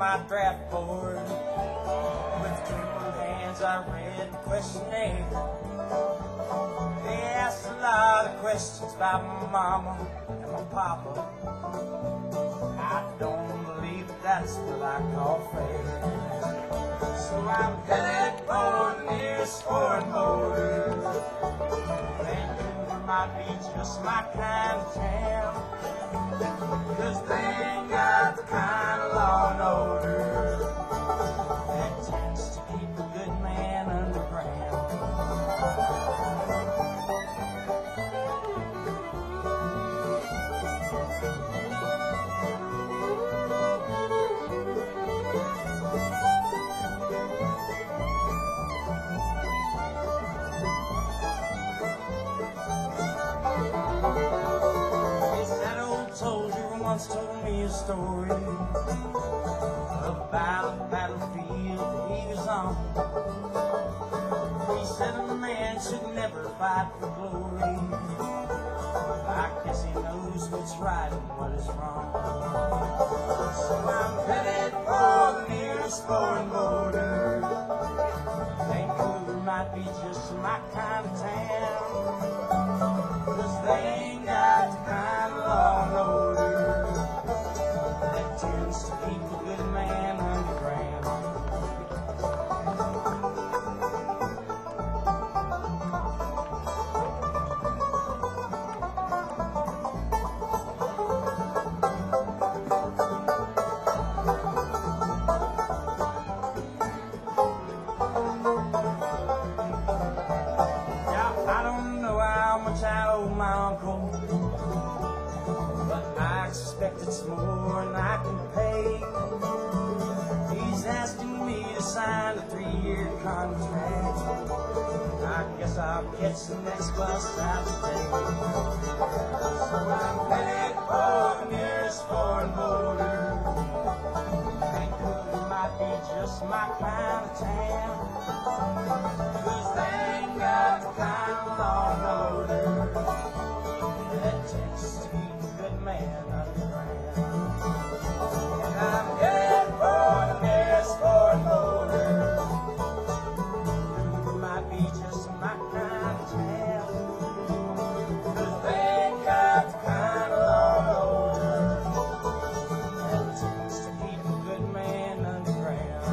my draft board. With trembling hands I read the questionnaire. They asked a lot of questions about my mama and my papa. I don't believe that's what I call fair. So I'm headed for the nearest foreign border. Vancouver might be just my kind of town, 'cause they ain't got the kind of law and order that tends to keep a good man underground. Once told me a story about a battlefield that he was on. He said a man should never fight for glory. I guess he knows what's right and what is wrong. So I'm headed for the nearest foreign border. Vancouver might be just my kind of town, 'cause they ain't got the kind of law and order tends to keep a good man underground. Now, I don't know how much I owe my uncle, but I expect it's more than I can pay. He's asking me to sign a 3-year contract. I guess I'll catch the next bus out today. So I'm headed for the nearest foreign border. Vancouver might be just my kind of town, 'cause they ain't got the kind of law and order that tends to keep a good man underground. And I'm headed for the nearest foreign border. It might be just my kind of town, 'cause they ain't got the kind of law and order that tends to keep a good man underground.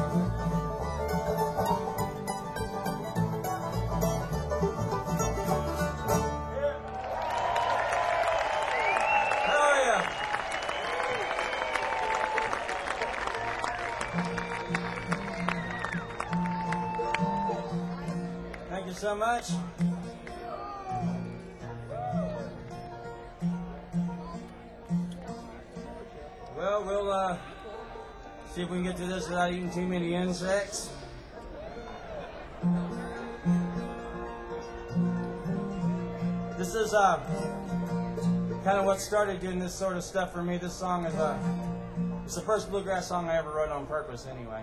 Thank you so much. Well, we'll see if we can get through this without eating too many insects. This is kind of what started doing this sort of stuff for me. This song is it's the first bluegrass song I ever wrote on purpose anyway.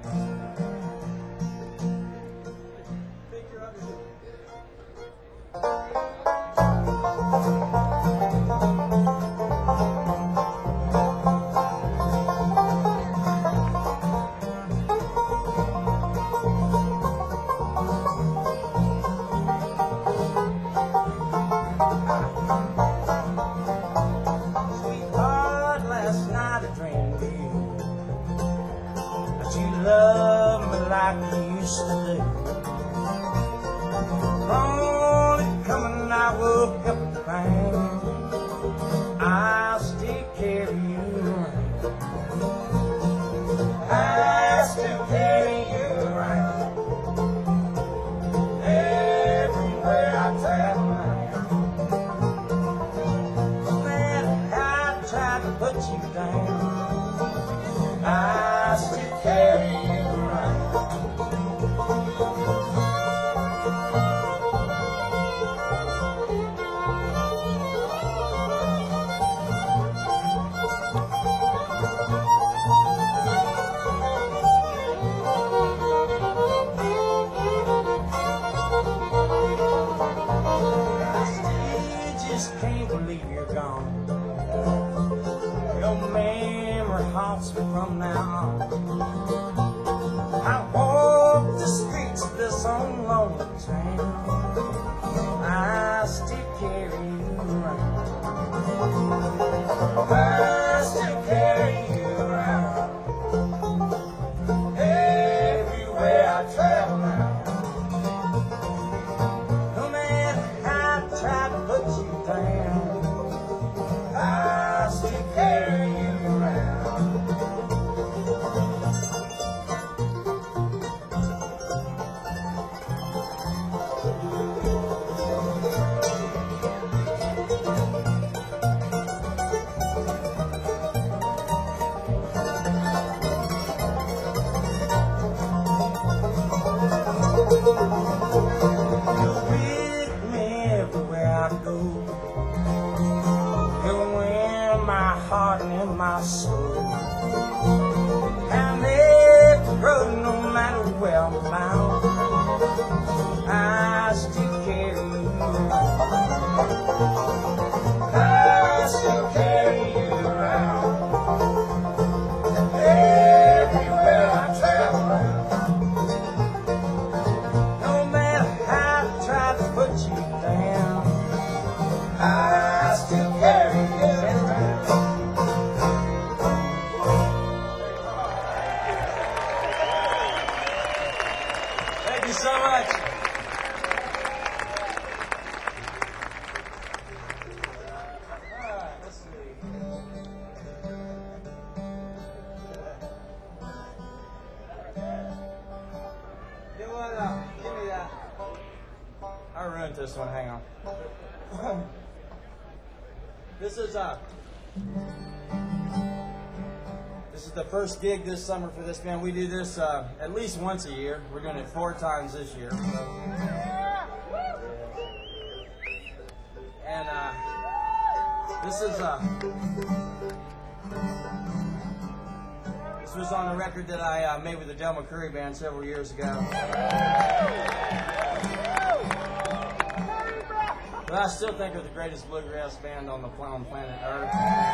Sweetheart, last night I dreamed of you, that you love me like you used to do. Morning coming, I woke up and found I'll still carry you around. I'll still carry you around everywhere I travel now. Put you down, I still carry you around. this own lonely town, I still carry you around. I still carry you around. Everywhere I travel now. No matter how I try to put you down, I still carry you around. Heart and in my soul, and every road, no matter where I'm bound, I still carry you around. I still carry you around. Everywhere I travel, no matter how I try to put you down, I still carry you around. Thank you so much. All right, let's see. Give me that. I ruined this one. Hang on. This is the first gig this summer for this band. We do this at least once a year. We're doing it 4 times this year. And this was on a record that I made with the Del McCoury Band several years ago. But I still think they're the greatest bluegrass band on planet Earth.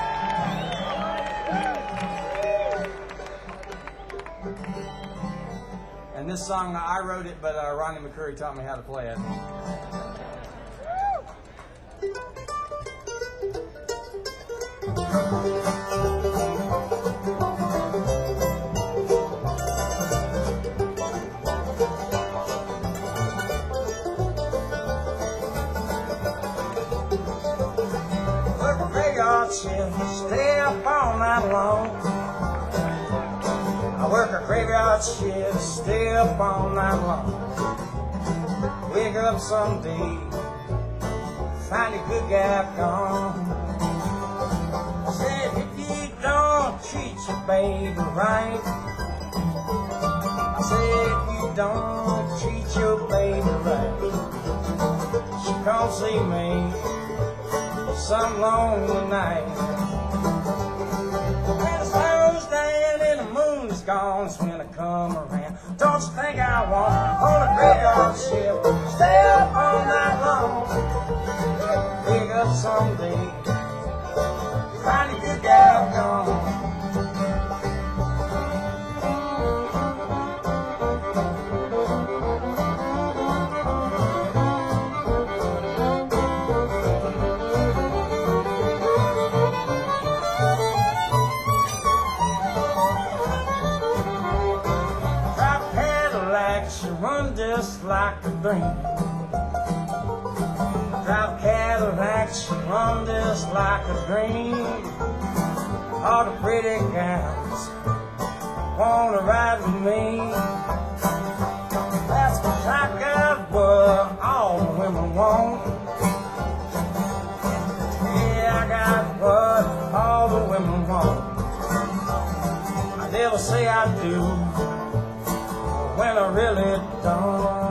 And this song, I wrote it, but Ronnie McCoury taught me how to play it. Work a graveyard shift, stay up all night long. I work a graveyard shift, stay up all night long. Wake up someday, find a good guy gone. Said if you don't treat your baby right, I said if you don't treat your baby right, she come see me some lonely night. When the sun's down and the moon's gone, it's when I come around. Don't you think I want on a graveyard shift, stay up all night long. Wake up someday, find a good gal gone. Run just like a dream. Drive Cadillacs, run just like a dream. All the pretty gals wanna ride with me. That's cause I got what all the women want. Yeah, I got what all the women want. I never say I do when I really don't.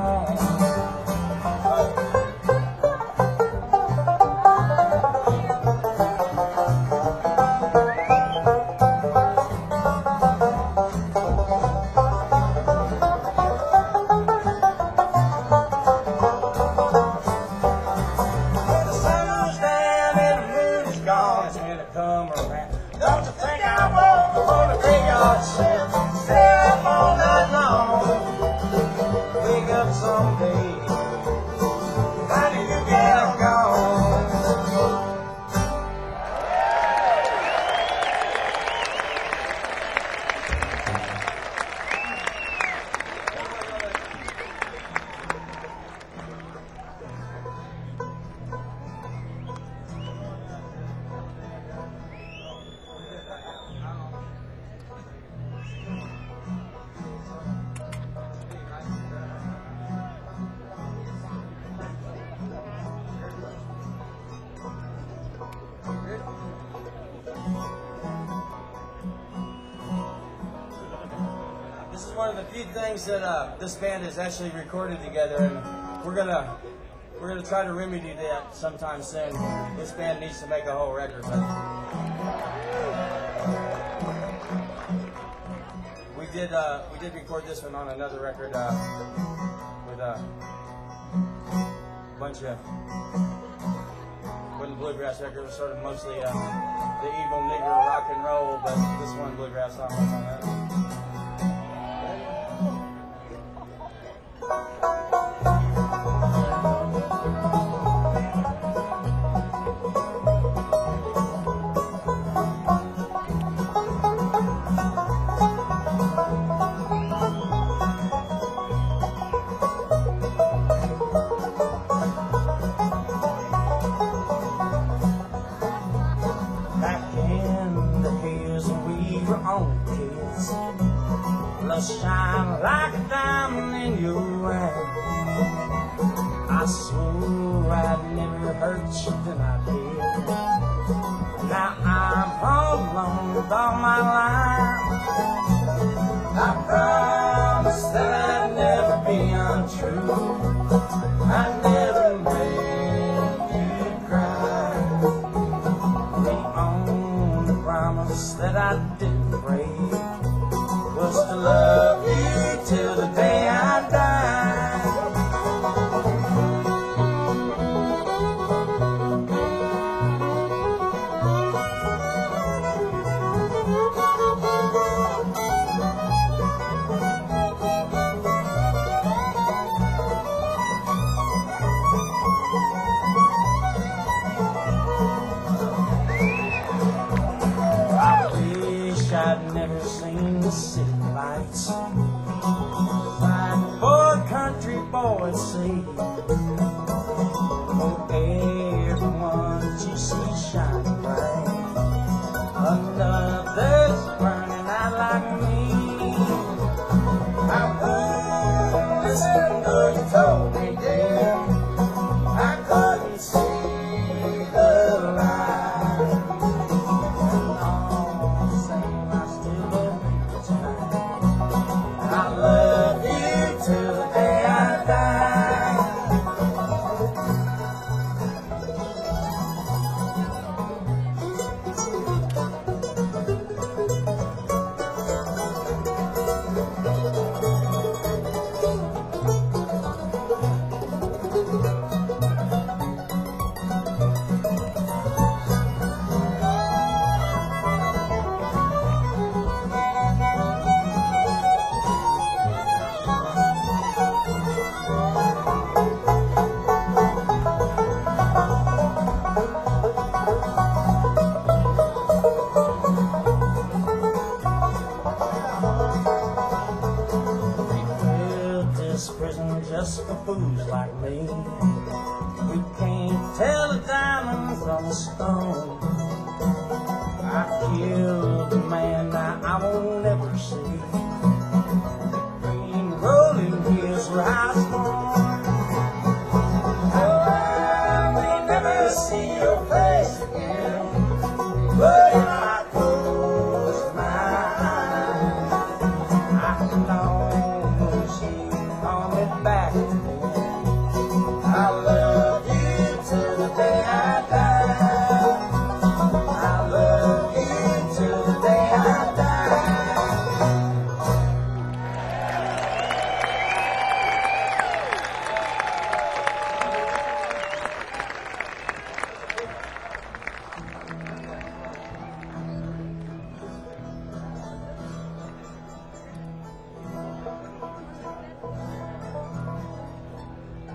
When the sun's down and the moon is gone, it's when it come around. Don't you think I want a graveyard shift, stay up all night long. return someday. How did you get gone? This is one of the few things that this band has actually recorded together, and we're gonna try to remedy that sometime soon. This band needs to make a whole record, but we did record this one on another record with a bunch of wooden bluegrass record. It was sort of mostly the evil nigger rock and roll, but this one bluegrass song was on that. Shine like a diamond in your eye. I swore I'd never hurt you, then I did. Now I'm home alone with all my life. I promised that I'd never be untrue. I'd never make you cry. The only promise that I didn't break was to love you till the day I die. I wish I'd never seen the city lights like poor country boys see. Oh, everyone that you see shining bright, another's burning out like me. I wouldn't listen though you told me, dear, I couldn't see the light. And all the same, I still love you tonight. I love you till the day I die. Prison just for fools like me, who can't tell a diamond from a stone. I killed a man that I won't ever see. Green rolling hills where I was born. Oh, I may never see your face again, but if I close my eyes, I can almost see back. I love you till the day I die. I love you till the day I die.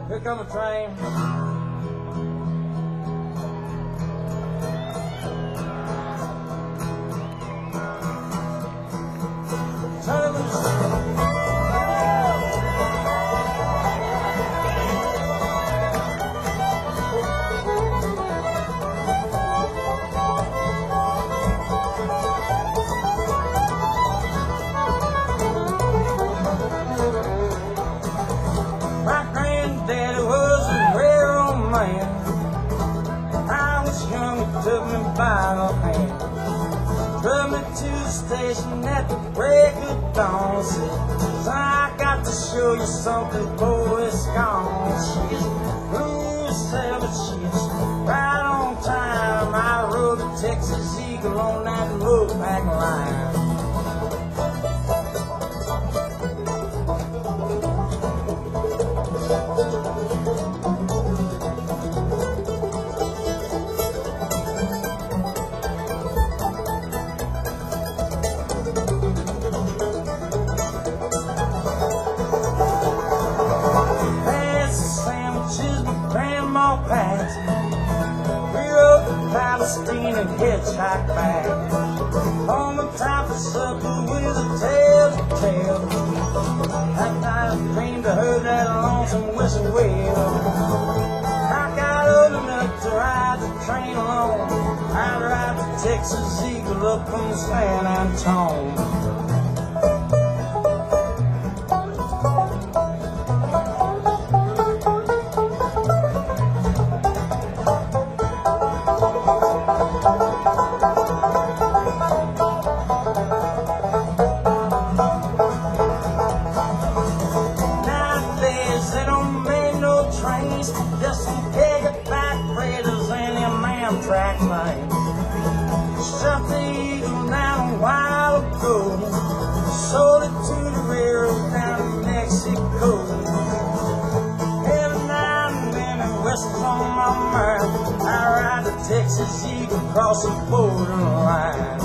Here come a train. Turn loose. Took me by the hand, drove me to the station at the break of dawn. Said, I got to show you something before it's gone. She's blue sailor, she's right on time. I rode the Texas Eagle on that look-back line. Past. We rode to Palestine and hitchhiked back. On the top of supper with a tale to tell. That night I dreamed I heard that lonesome whistle wail. I got old enough to ride the train alone. I'd ride the Texas Eagle up from San Antone. Just some piggyback freighters and them Amtrak lanes. Shut the Eagle down a while ago, sold it to the railroad down to Mexico. Every now and then it whistles on my mind. I ride the Texas Eagle across the borderline.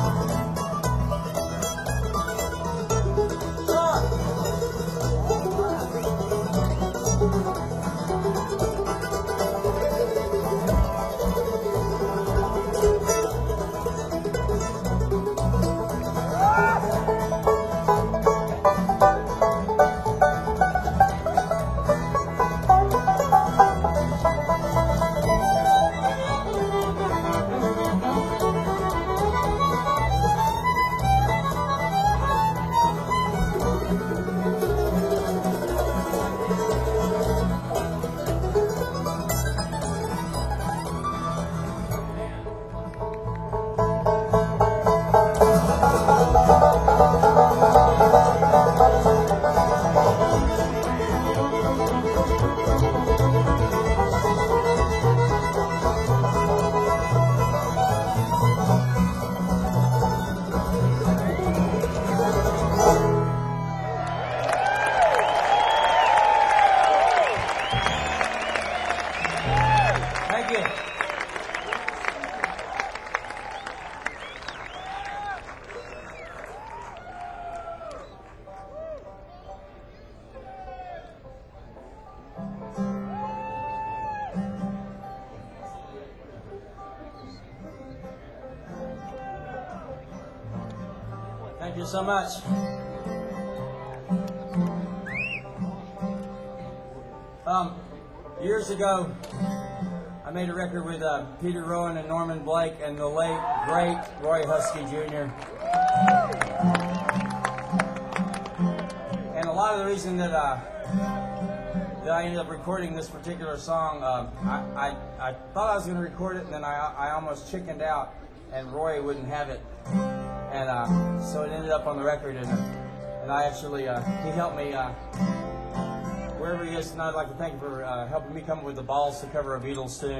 Thank you. Thank you so much. Years ago, I made a record with Peter Rowan and Norman Blake and the late, great Roy Huskey Jr. And a lot of the reason that I ended up recording this particular song, I thought I was going to record it, and then I almost chickened out, and Roy wouldn't have it. And so it ended up on the record, and I actually, he helped me, wherever he is tonight. I'd like to thank him for helping me come up with the balls to cover a Beatles tune.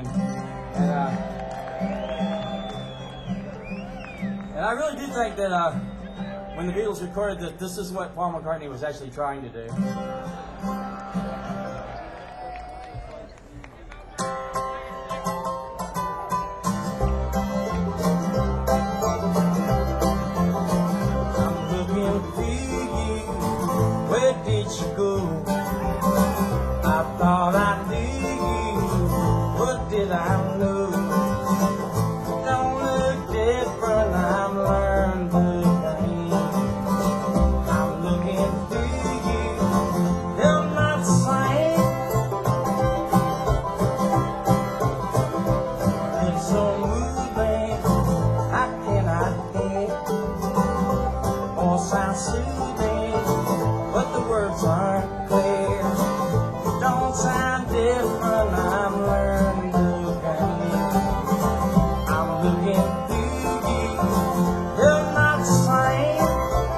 And I really do think that when the Beatles recorded that this is what Paul McCartney was actually trying to do. Where did you go? I thought did I know? Don't look different, I'm learning the game. I'm looking through you, you're not the same. It's so moving, how can I think? All sound soothing, but the words aren't clear. Don't sound different, I'm learning the game. I'm looking through you, you're not the same.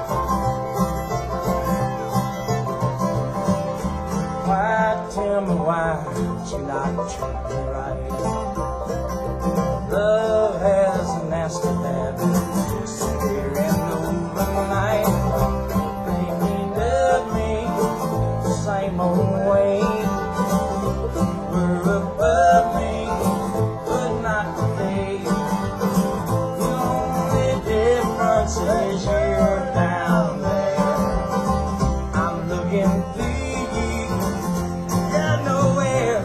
Why, tell me why you not treat me right? Love has a nasty habit, disappearing overnight. Think you love me the same old way. We're above me, but not today. The only difference is you're down there. I'm looking through you, you're nowhere.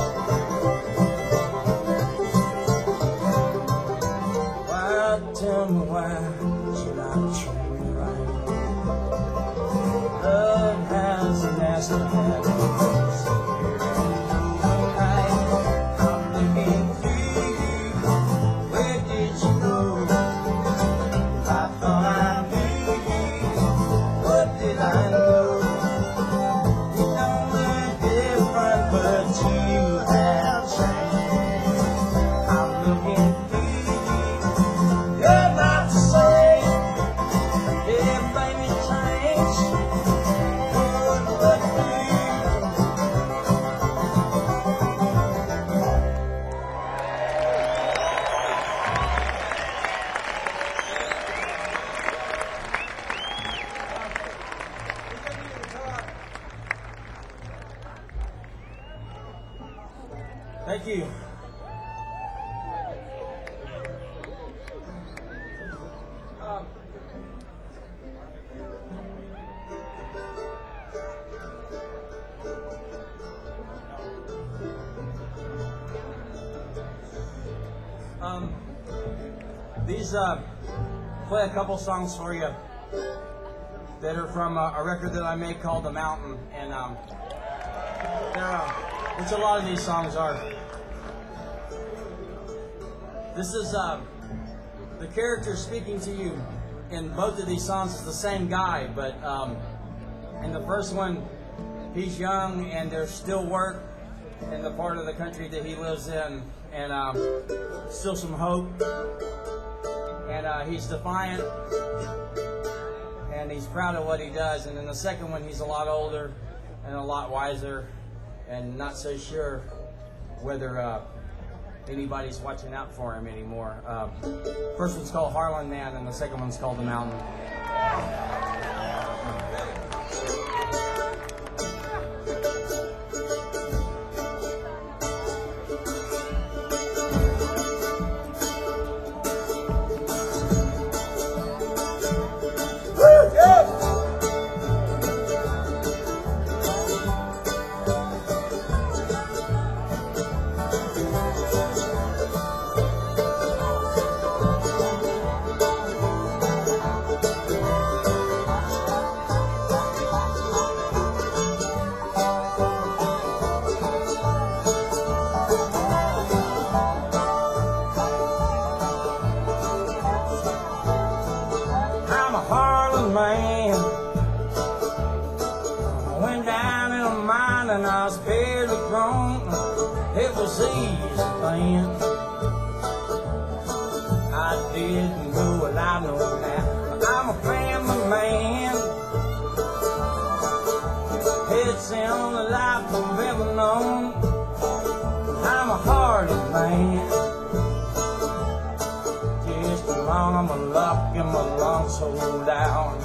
Why, tell me why you not treat me right? Love has a nasty habit. Thank you. These play a couple songs for you that are from a record that I made called The Mountain, and which a lot of these songs are. This is the character speaking to you in both of these songs is the same guy, but in the first one, he's young and there's still work in the part of the country that he lives in, and still some hope. And he's defiant, and he's proud of what he does. And in the second one, he's a lot older and a lot wiser, and not so sure whether anybody's watching out for him anymore. First one's called Harlan Man, and the second one's called The Mountain. Man, I went down in a mine and I was barely grown. It was easy then. I didn't know what I know now. I'm a family man. It's the only life I've ever known. I'm a hearted man. Just as long as my luck and my lungs hold down.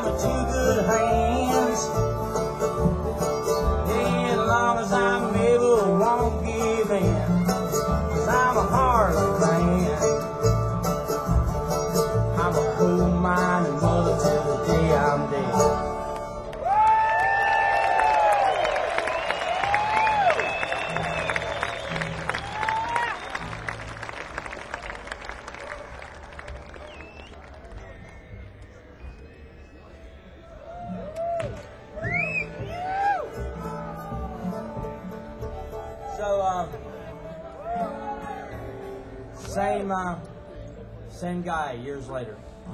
with two good hands. Yeah, as long as I'm able, won't give in, 'cause I'm a hard man. I'm a coal mining mother till the day I'm dead. So, same guy years later.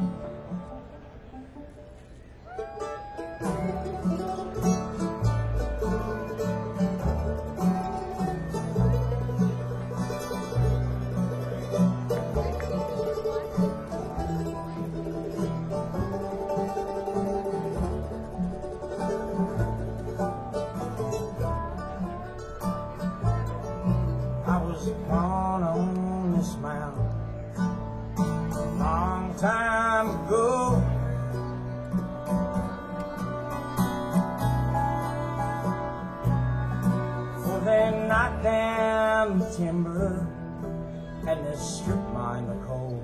I was born on this mountain a long time ago. Before they knocked down the timber and they stripped mine the coal.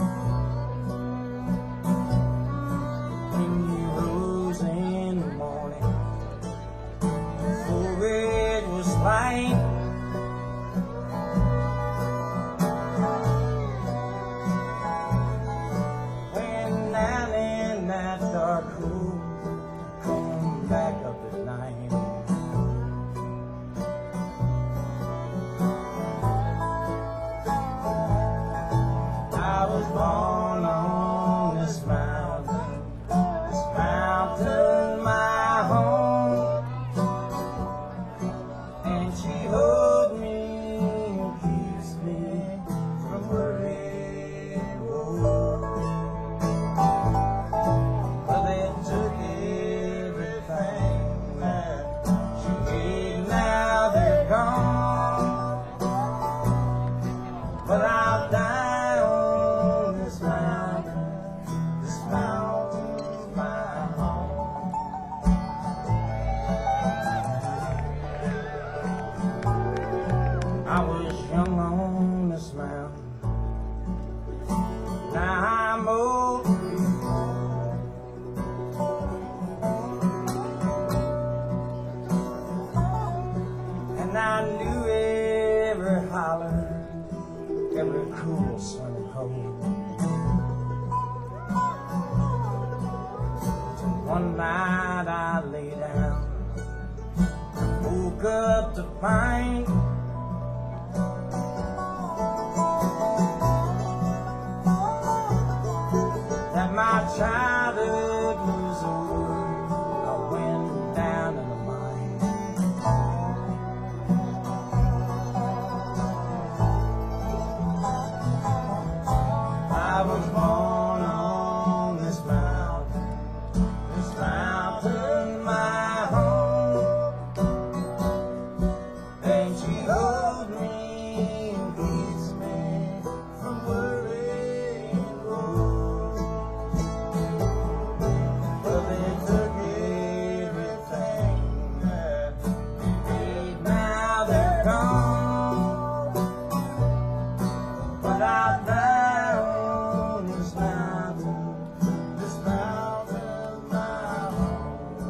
When you rose in the morning, before it was light, come back up at night. I was born on this mountain my home, and she holds me and keeps me from worrying. But they took everything that she gave, now they're gone. But I'll die on this mountain's my home. I was young on this mountain, now I'm old. And I knew every holler, every cool sunny hole. Till one night I lay down, woke up to find that my childhood was over. I went down in the mine. I was born on this mountain my home, and she holds me and keeps me from worrying. But they took everything that we gave, now they're gone. But I'll die on this mountain my home.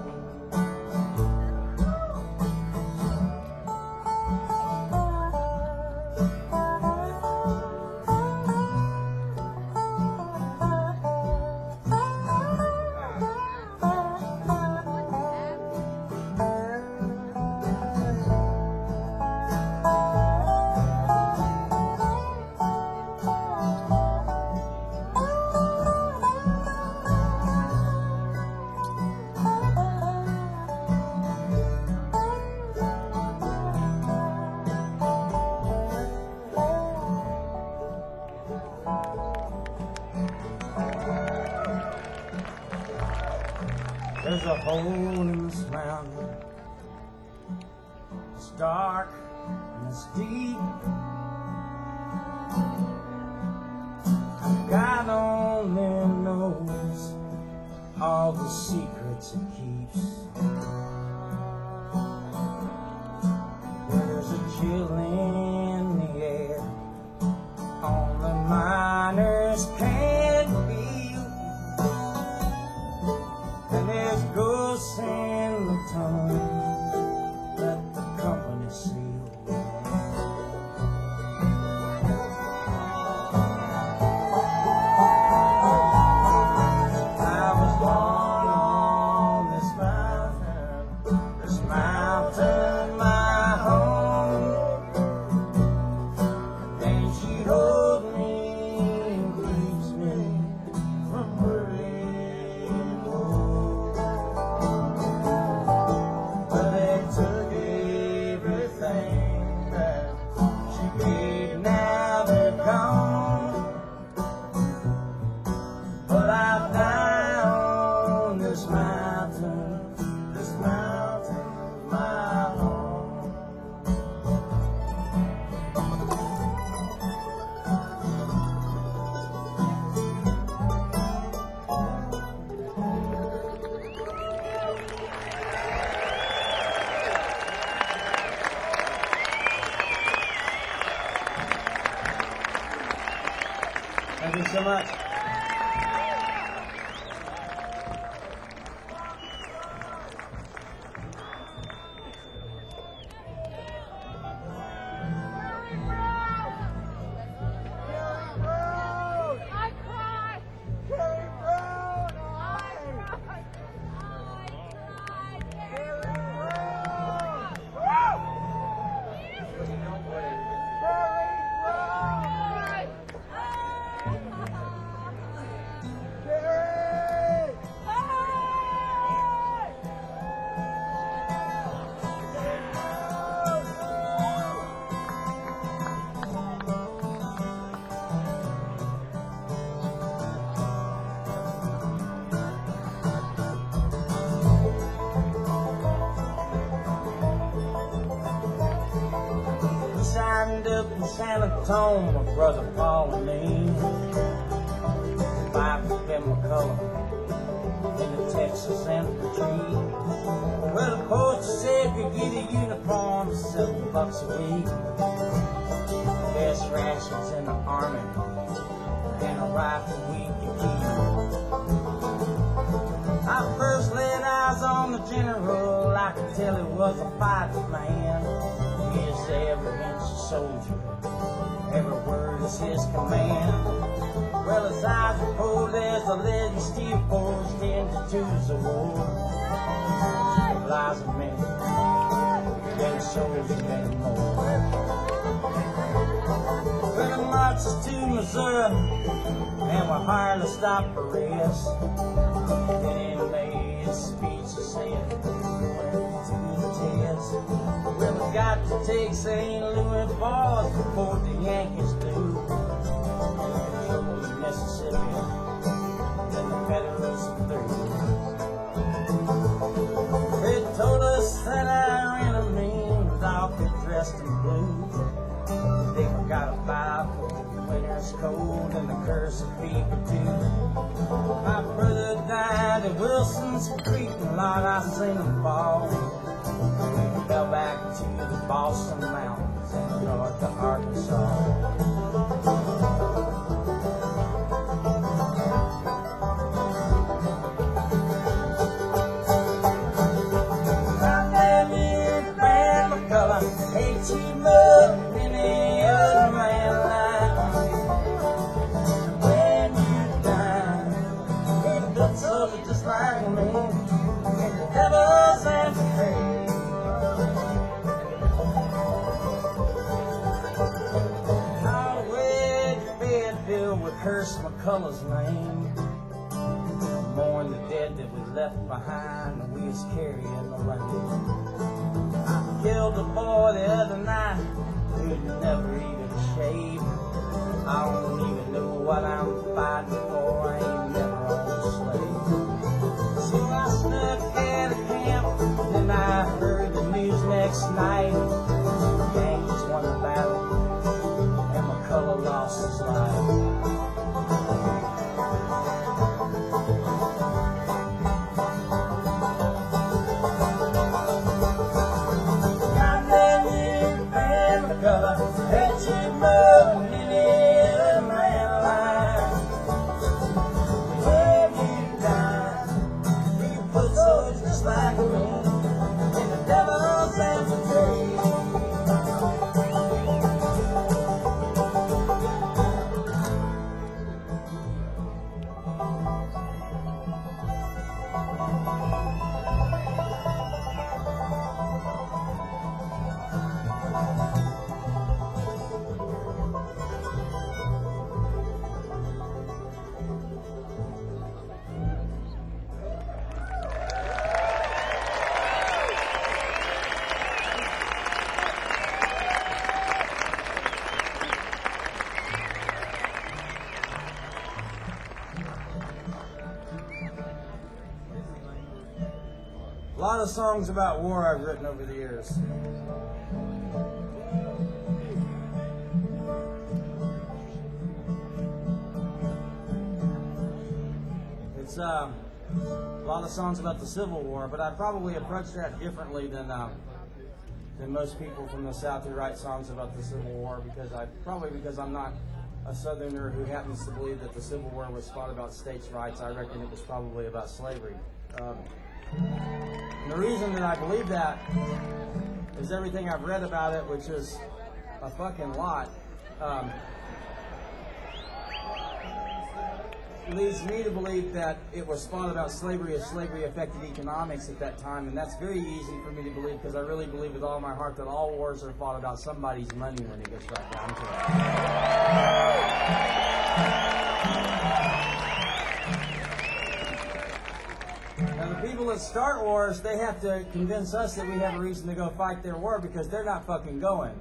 There's a hole in this mountain. It's dark and it's deep. God only knows all the secrets it keeps. There's a chill in the air only miners can feel, and there's ghosts in the tunnel that the company seal. Thank you so much. Signed up in San Antonio, my brother Paul and me. 5 of them McCullough in the Texas infantry. Well, the post said we get a uniform for $7 a week. Best rations in the army and a rifle we could keep. I first laid eyes on the general, I could tell he was a fighting man. He is every inch a soldier, every word is his command. Well, his eyes are cold as the lead and steel forged into twos of war. Lies of many, many soldiers, many more. Well, he marches to Missouri, and we're hardly stopped for rest. Then he made his speech and said, to the test. Well, we got to take St. Louis boys before the Yankees do. Control the Mississippi, then the Federals are through. They told us that our enemy was out there dressed in blue. They forgot about the winter's cold and the curse of fever too. My brother died at Wilson's Creek, and Lord, I seen him fall. We fell back to the Boston Mountains and north to Arkansas. Right there near Grand McCullough, ain't you loved any other man like me? When you die, he built something just like me, and the devil's after me. Curse McCullough's name, mourn the dead that we left behind, and we was carrying the rain. I killed a boy the other night who'd never even shaved. I don't even know what I'm fighting for, I ain't never owned a slave. So I snuck out of camp, and then I heard the news next night. The Yankees won the battle, and McCullough lost his life. just like a wind in the devil's empty. A lot of songs about war I've written over the years. It's a lot of songs about the Civil War, but I probably approach that differently than most people from the South who write songs about the Civil War, because I'm not a Southerner who happens to believe that the Civil War was fought about states' rights. I reckon it was probably about slavery. And the reason that I believe that is everything I've read about it, which is a fucking lot, leads me to believe that it was fought about slavery as slavery affected economics at that time, and that's very easy for me to believe, because I really believe with all my heart that all wars are fought about somebody's money when it gets right down to it. Now, the people that start wars, they have to convince us that we have a reason to go fight their war, because they're not fucking going.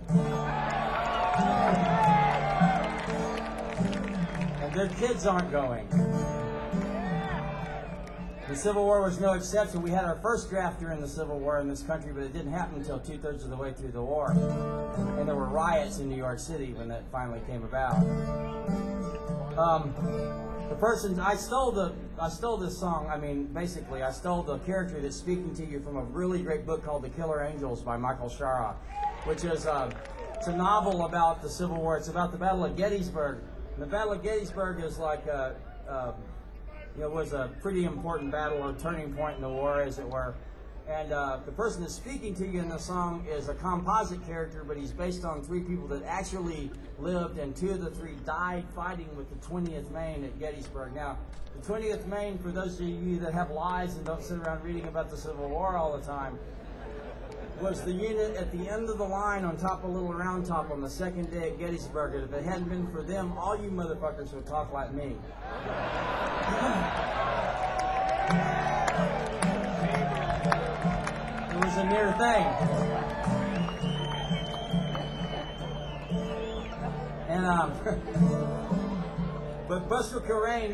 And their kids aren't going. The Civil War was no exception. We had our first draft during the Civil War in this country, but it didn't happen until 2/3 of the way through the war. And there were riots in New York City when that finally came about. I stole this song. I mean, basically, I stole the character that's speaking to you from a really great book called The Killer Angels by Michael Shara, which is it's a novel about the Civil War. It's about the Battle of Gettysburg. And the Battle of Gettysburg is like was a pretty important battle, a turning point in the war, as it were. And the person that's speaking to you in the song is a composite character, but he's based on 3 people that actually lived, and 2 of the 3 died fighting with the 20th Maine at Gettysburg. Now, the 20th Maine, for those of you that have lives and don't sit around reading about the Civil War all the time, was the unit at the end of the line on top of Little Round Top on the second day at Gettysburg. And if it hadn't been for them, all you motherfuckers would talk like me. It was a near thing. And but Buster Kilrain,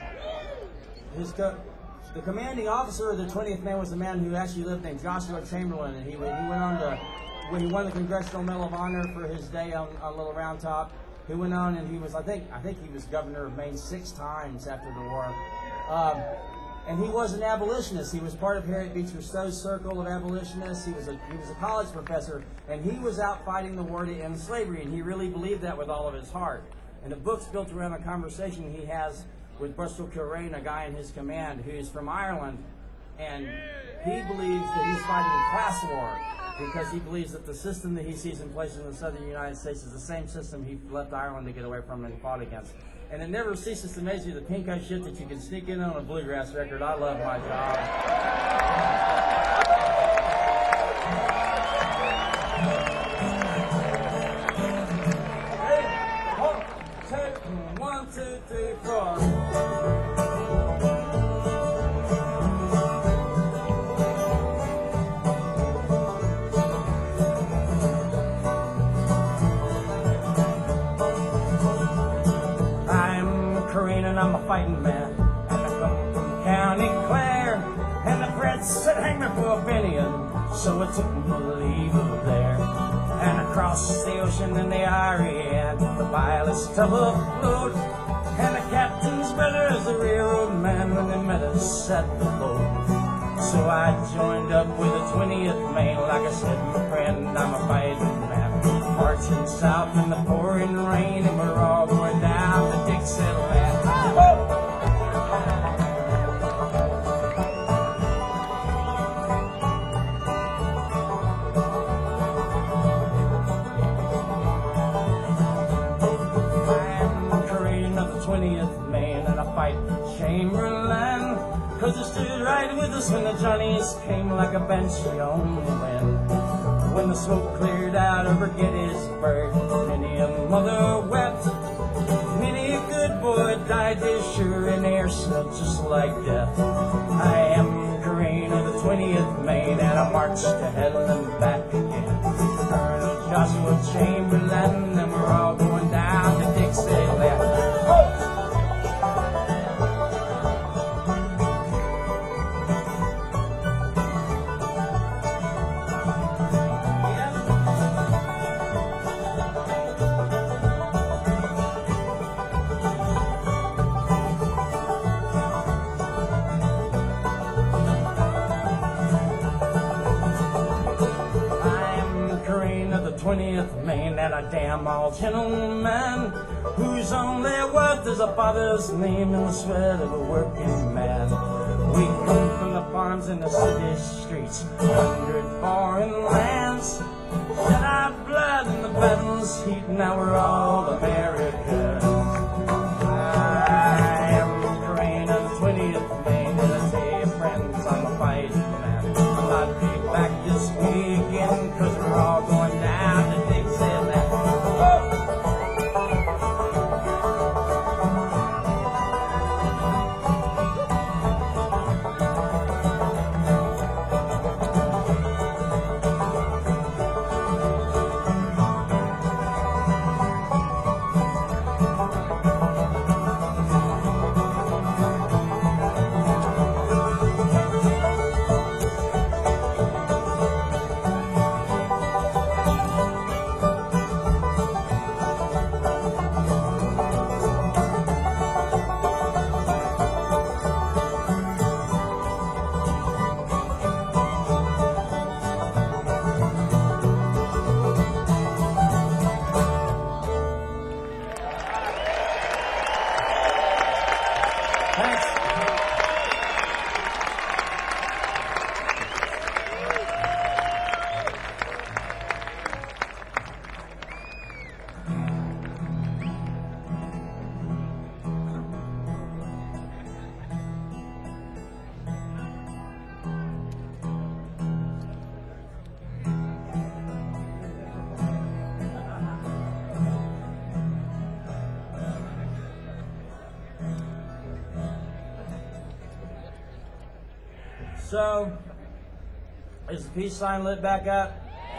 the commanding officer of the 20th Maine was a man who actually lived named Joshua Chamberlain, and he went on to, when he won the Congressional Medal of Honor for his day on Little Round Top. He went on and he was, I think he was governor of Maine 6 times after the war. And he was an abolitionist. He was part of Harriet Beecher Stowe's circle of abolitionists. He was a college professor, and he was out fighting the war to end slavery, and he really believed that with all of his heart. And the book's built around a conversation he has with Buster Kilrain, a guy in his command who is from Ireland, and he believes that he's fighting a class war because he believes that the system that he sees in place in the southern United States is the same system he left Ireland to get away from and fought against. And it never ceases to amaze me the pink-eye shit that you can sneak in on a bluegrass record. I love my job. Hey, 1, 2, 3, 4. I'm a fighting man, and I come from County Clare, and the Fred said hang me for a penny, and so I took my leave of there, and I crossed the ocean in the Erie, and the pilot's tub afloat, and the captain's brother is the railroad man when they met us at the boat. So I joined up with the 20th Maine, like I said, my friend, I'm a fighting man, marching south in the pouring rain, and we're all going down the Dixieland. ride with us when the Johnnies came like a banshee on the wind. When the smoke cleared out over Gettysburg, many a mother wept, many a good boy died this sure, and air smelled just like death. I am Green of the 20th Maine, and I marched to hell and back again. Colonel Joshua Chamberlain, and we're all going down to Dixieland. of the 20th Maine, and a damn old gentleman whose only worth is a father's name in the sweat of a working man. We come from the farms and the city streets, 100 foreign lands, shed our blood in the battle's heat, now we're all Americans. I am the grain of the 20th Maine, and I tell you friends, I'm a fighting man. I'll be back this weekend, 'cause we're all going down to Dixieland. So, is the peace sign lit back up?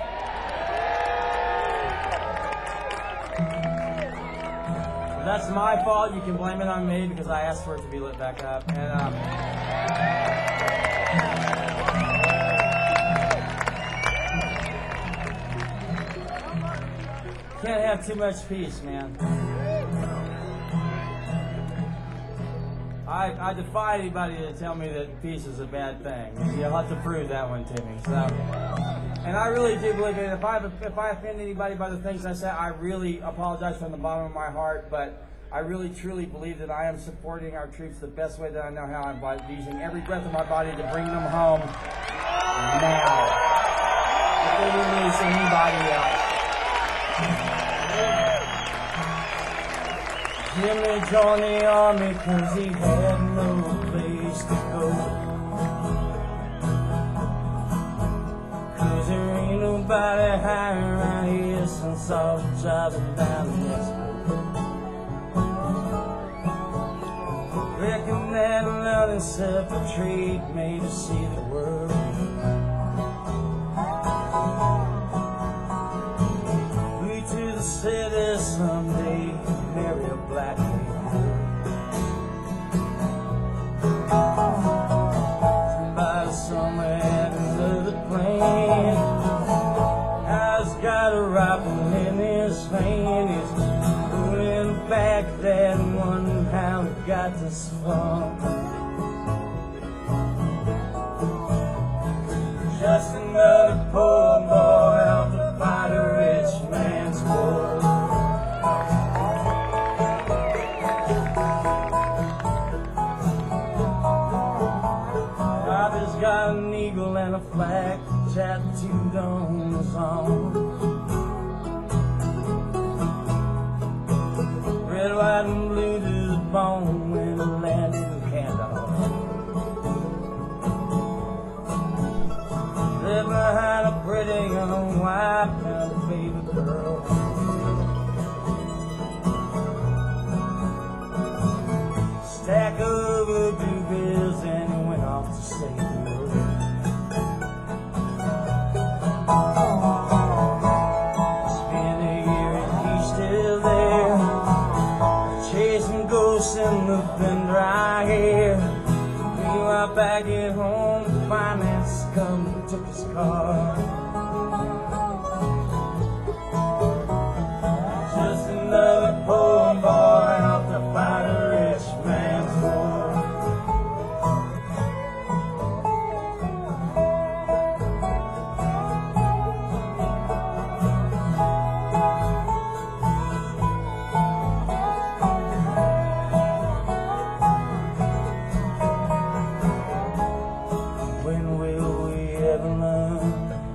If that's my fault, you can blame it on me because I asked for it to be lit back up. And can't have too much peace, man. I defy anybody to tell me that peace is a bad thing. You'll have to prove that one to me. So, and I really do believe it. If I offend anybody by the things I say, I really apologize from the bottom of my heart. But I really truly believe that I am supporting our troops the best way that I know how. I'm using every breath of my body to bring them home now. If they release anybody else. Jimmy joined the army 'cause he had no place to go. 'Cause there ain't nobody higher around here since I was driving down this road. Reckon that love and self-trade made us see the world. We to the city someday, marry a black lady. Somebody somewhere under the plane has got a rifle in his hand. He's pulling back that one how he got this far. Just another poor boy out to fight a rich man's war. Got an eagle and a flag tattooed on his arm. Red, white, and blue to the bone when he landed in Kandahar. pretty young wife and a baby girl. Stack of blueberries and he went off to save the world. Spent a year and he's still there, chasing ghosts in the thin dry hair. Meanwhile back at home, finance come and took his car. Just another poor boy out to fight a rich man's war. When will we ever learn?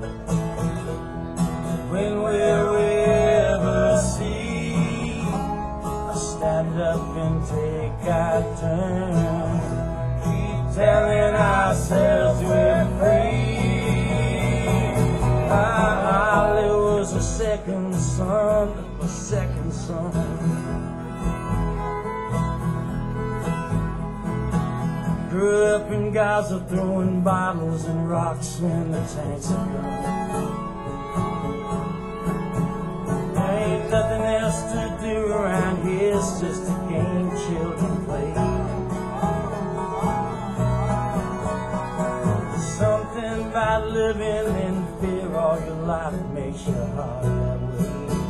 When will we ever see us stand up and take our turn? Keep telling ourselves we're free. Holly was a second son, a second son. Grew up in Gaza throwing bottles and rocks when the tanks had gone. There ain't nothing else to do around here, it's just a game children play. Something about living in fear all your life makes your heart that way.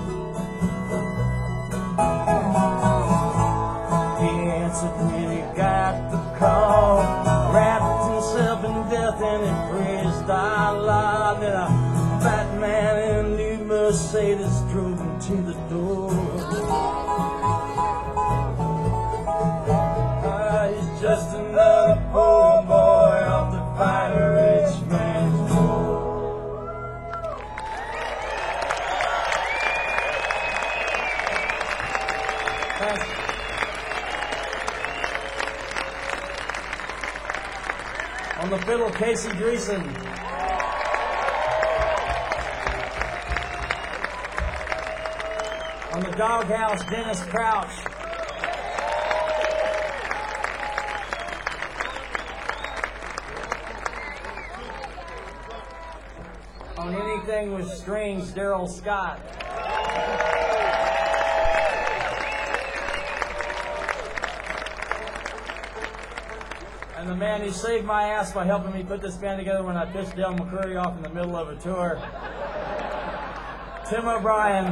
He answered when he got the call, wrapped himself in death and he praised Allah. Then a fat man in a new Mercedes drove him to the door. He's just another poor boy off to fight a rich man's war. Thanks. On the fiddle, Casey Dreesen. On the doghouse, Dennis Crouch. On anything with strings, Daryl Scott. And the man who saved my ass by helping me put this band together when I pissed Del McCurry off in the middle of a tour, Tim O'Brien.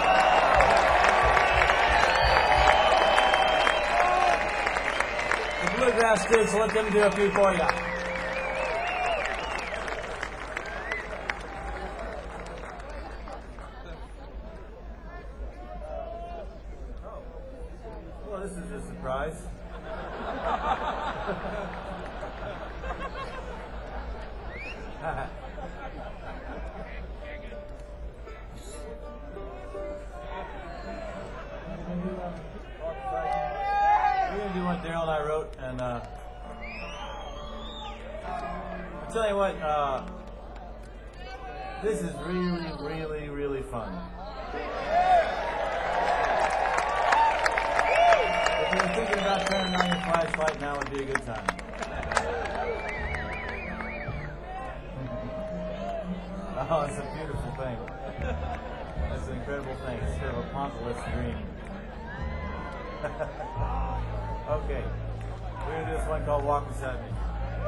The Bluegrass Dudes, let them do a few for you. Well, this is a surprise. We're going to do one Daryl and I wrote, and I'll tell you what, this is really, really, really fun. If you're thinking about turning on your flashlight, now would be a good time. Oh, it's a beautiful thing. It's an incredible thing. It's sort of a Pontilus dream. Okay, we're going to do this one called Walk Beside Me.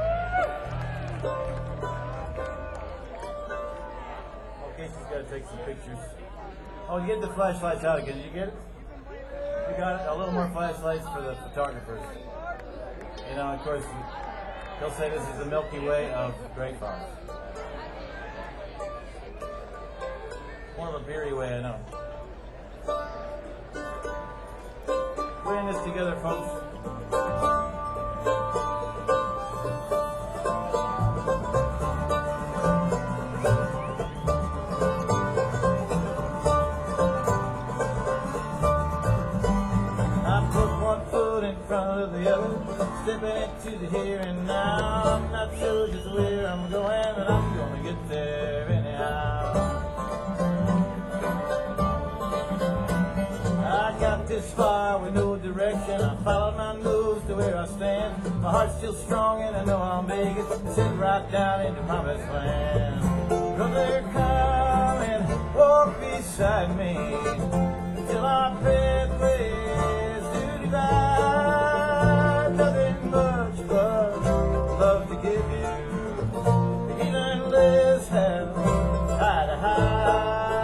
Okay, she's got to take some pictures. Oh, you get the flashlights out again. Did you get it? We got a little more flashlights for the photographers. You know, of course, they'll say this is the Milky Way of Great Falls. More of a beery way, I know. We're in this together, folks. stepping into the here and now. I'm not sure just where I'm going, but I'm gonna get there anyhow. I got this far with no direction. I followed my nose to where I stand. My heart's still strong and I know I'll make it. Sit right down into promised land. Brother, come and walk beside me till our pathways do divide. Nothing much but love to give you. Even less have eye to hide.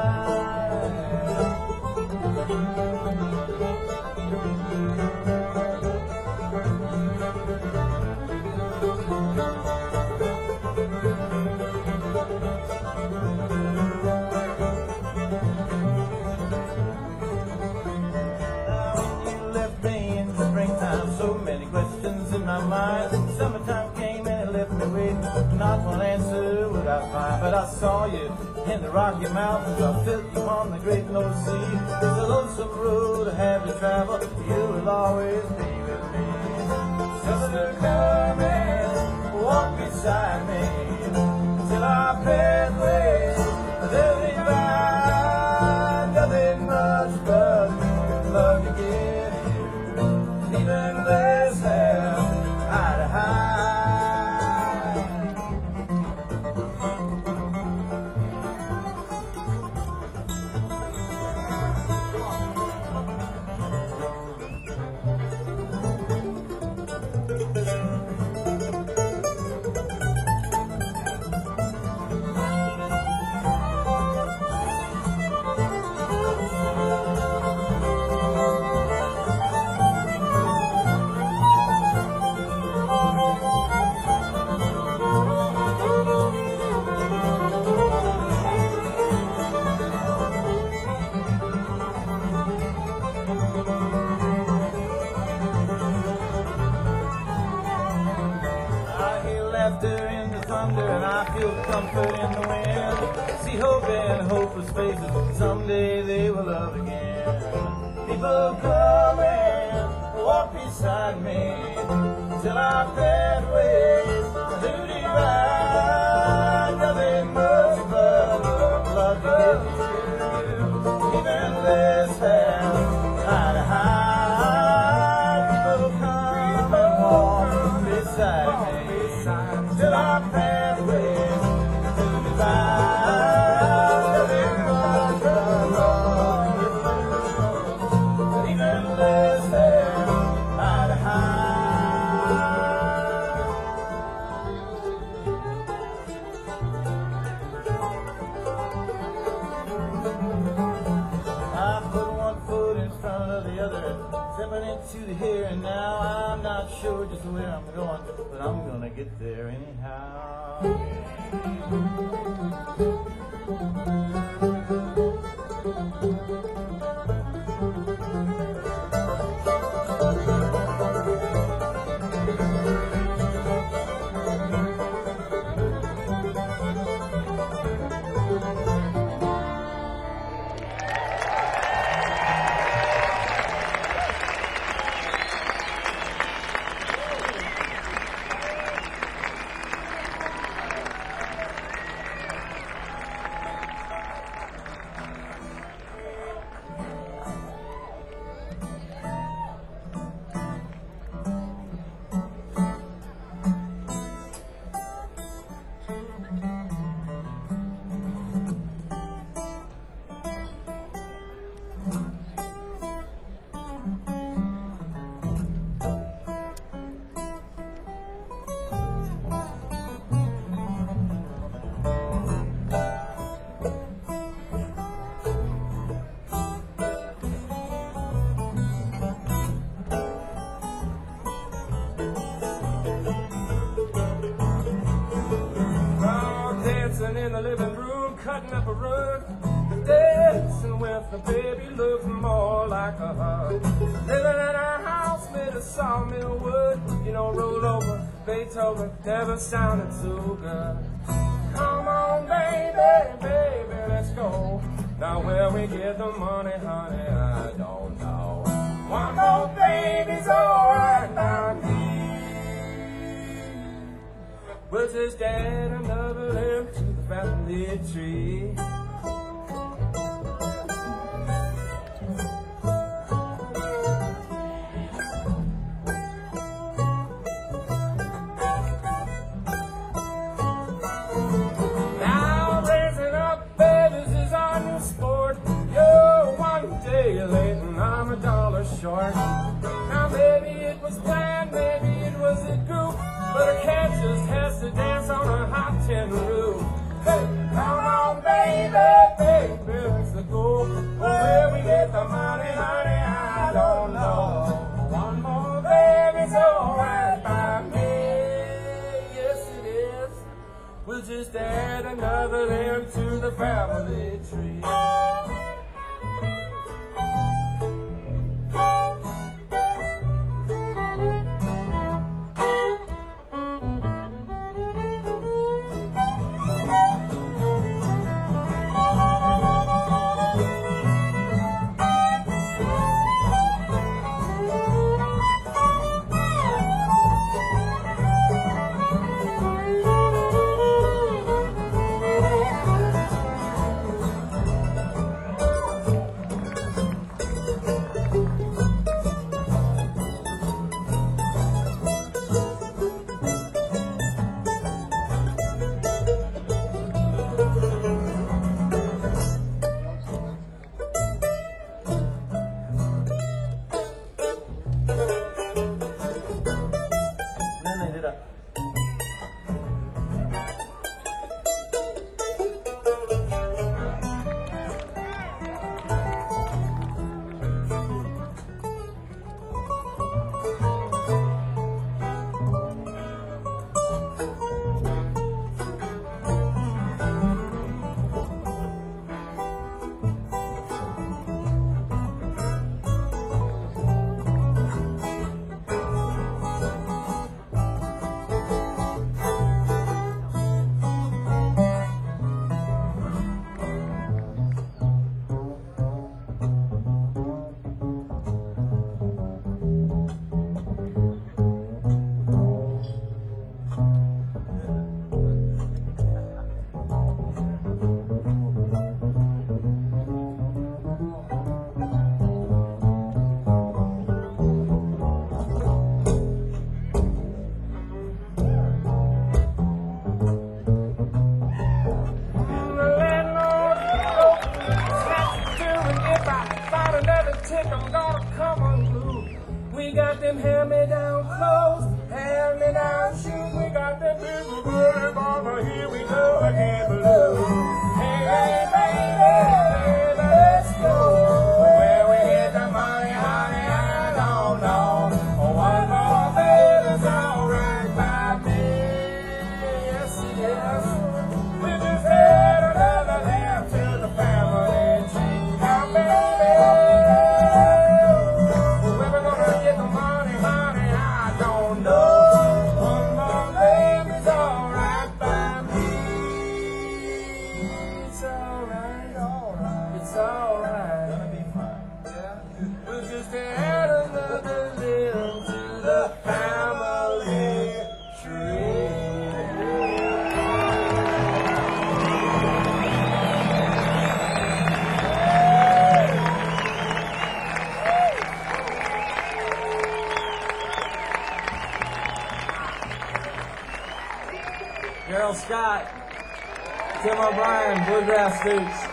My mind. Summertime came and it left me waiting. Not one answer would I find, but I saw you in the Rocky Mountains. I felt you on the great North Sea. It's a lonesome road I have to travel. You will always be with me. Sister, come and walk beside me till our pathways they'll divide. Nothing much but love to give you. Even less have eye to hide. In the thunder, and I feel comfort in the wind. See hope in hopeless faces. Someday they will love again. People come and walk beside me till our pathways do divide. Nothing much but love to give you. Even less have eye to hide. People come and walk beside me till our pathways do divide. Nothing much but love, even less have eye to I put one foot in front of the other, stepping into the here and now. I'm not sure just where I'm going, but I'm gonna get there anyhow. Dancing in the living room, cutting up a rug. Dancing with the baby looks more like a hug. Living in a house made of sawmill wood. You know, roll over Beethoven never sounded so good. Come on, baby, baby, let's go. Now where we get the money, honey, I don't know. One more baby's alright now, We'll just add another limb to the family tree. Now raising up babies is our new sport. You're one day late and I'm $1 short. Now maybe it was planned, maybe it was a goof, but a cat just has to dance on a hot tin roof. Hey, come on, baby, baby, let's go. Where we get the money, honey, I don't know. One more baby's alright by me. Yes, it is. We'll just add another limb to the family tree. I'm gonna come unglued. We got them hand-me-down clothes, hand-me-down shoes. We got them people good mama. Here we go again, blue. Hey, baby, let's go. Where we get the money, honey, I don't know. One more baby's alright by me. Yes, yes. We just had another lamb to the family tree. Now, baby. Gerald Scott, Tim O'Brien, Bluegrass Suits.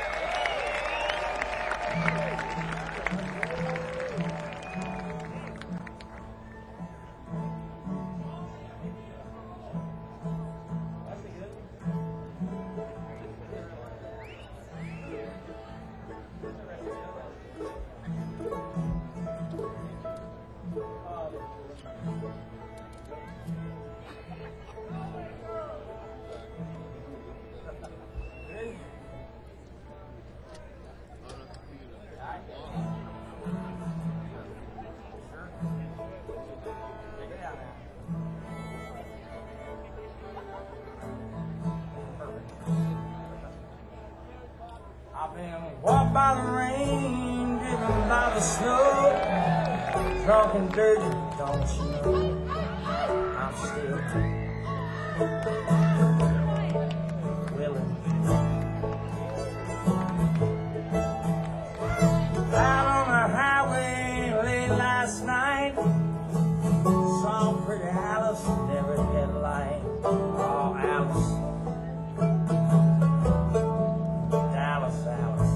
I've been walked by the rain, driven by the snow, drunk and dirty, don't you know? I'm still willing. Out on the highway late last night, saw pretty Alice, never had light. Oh, Alice. Alice, Alice.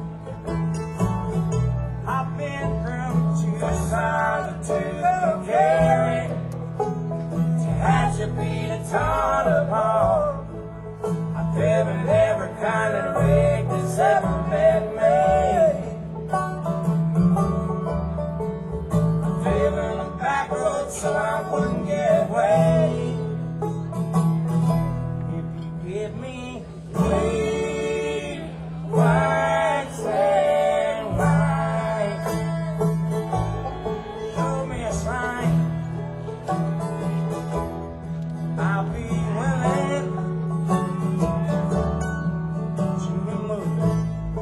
I've been from Tucson to Cary, to Tehachapi to Tonopah. I've driven every kind of rig that's ever been made. I've driven a back road so I wouldn't get away. If you give me clean, white sand white, show me a sign, I'll be willing to be moving.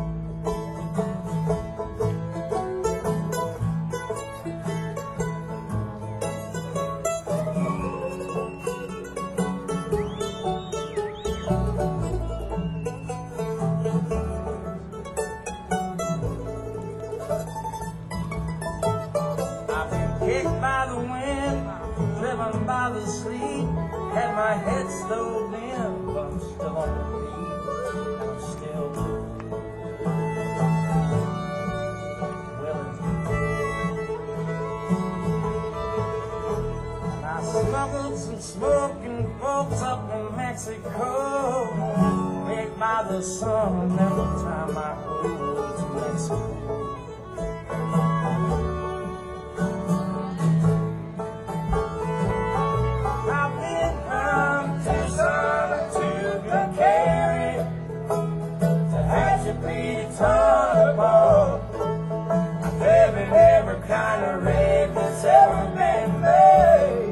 I've been kicked by the wind, driven by the sleet, had my head stove in, but I'm still on the beat. I'm still willing. And I smuggled some smoking folks up in Mexico, baked by the sun every time I go to Mexico. I've been from Tucson to Cary, to Tehachapi to Tonopah. I've driven every kind of rig that's ever been made.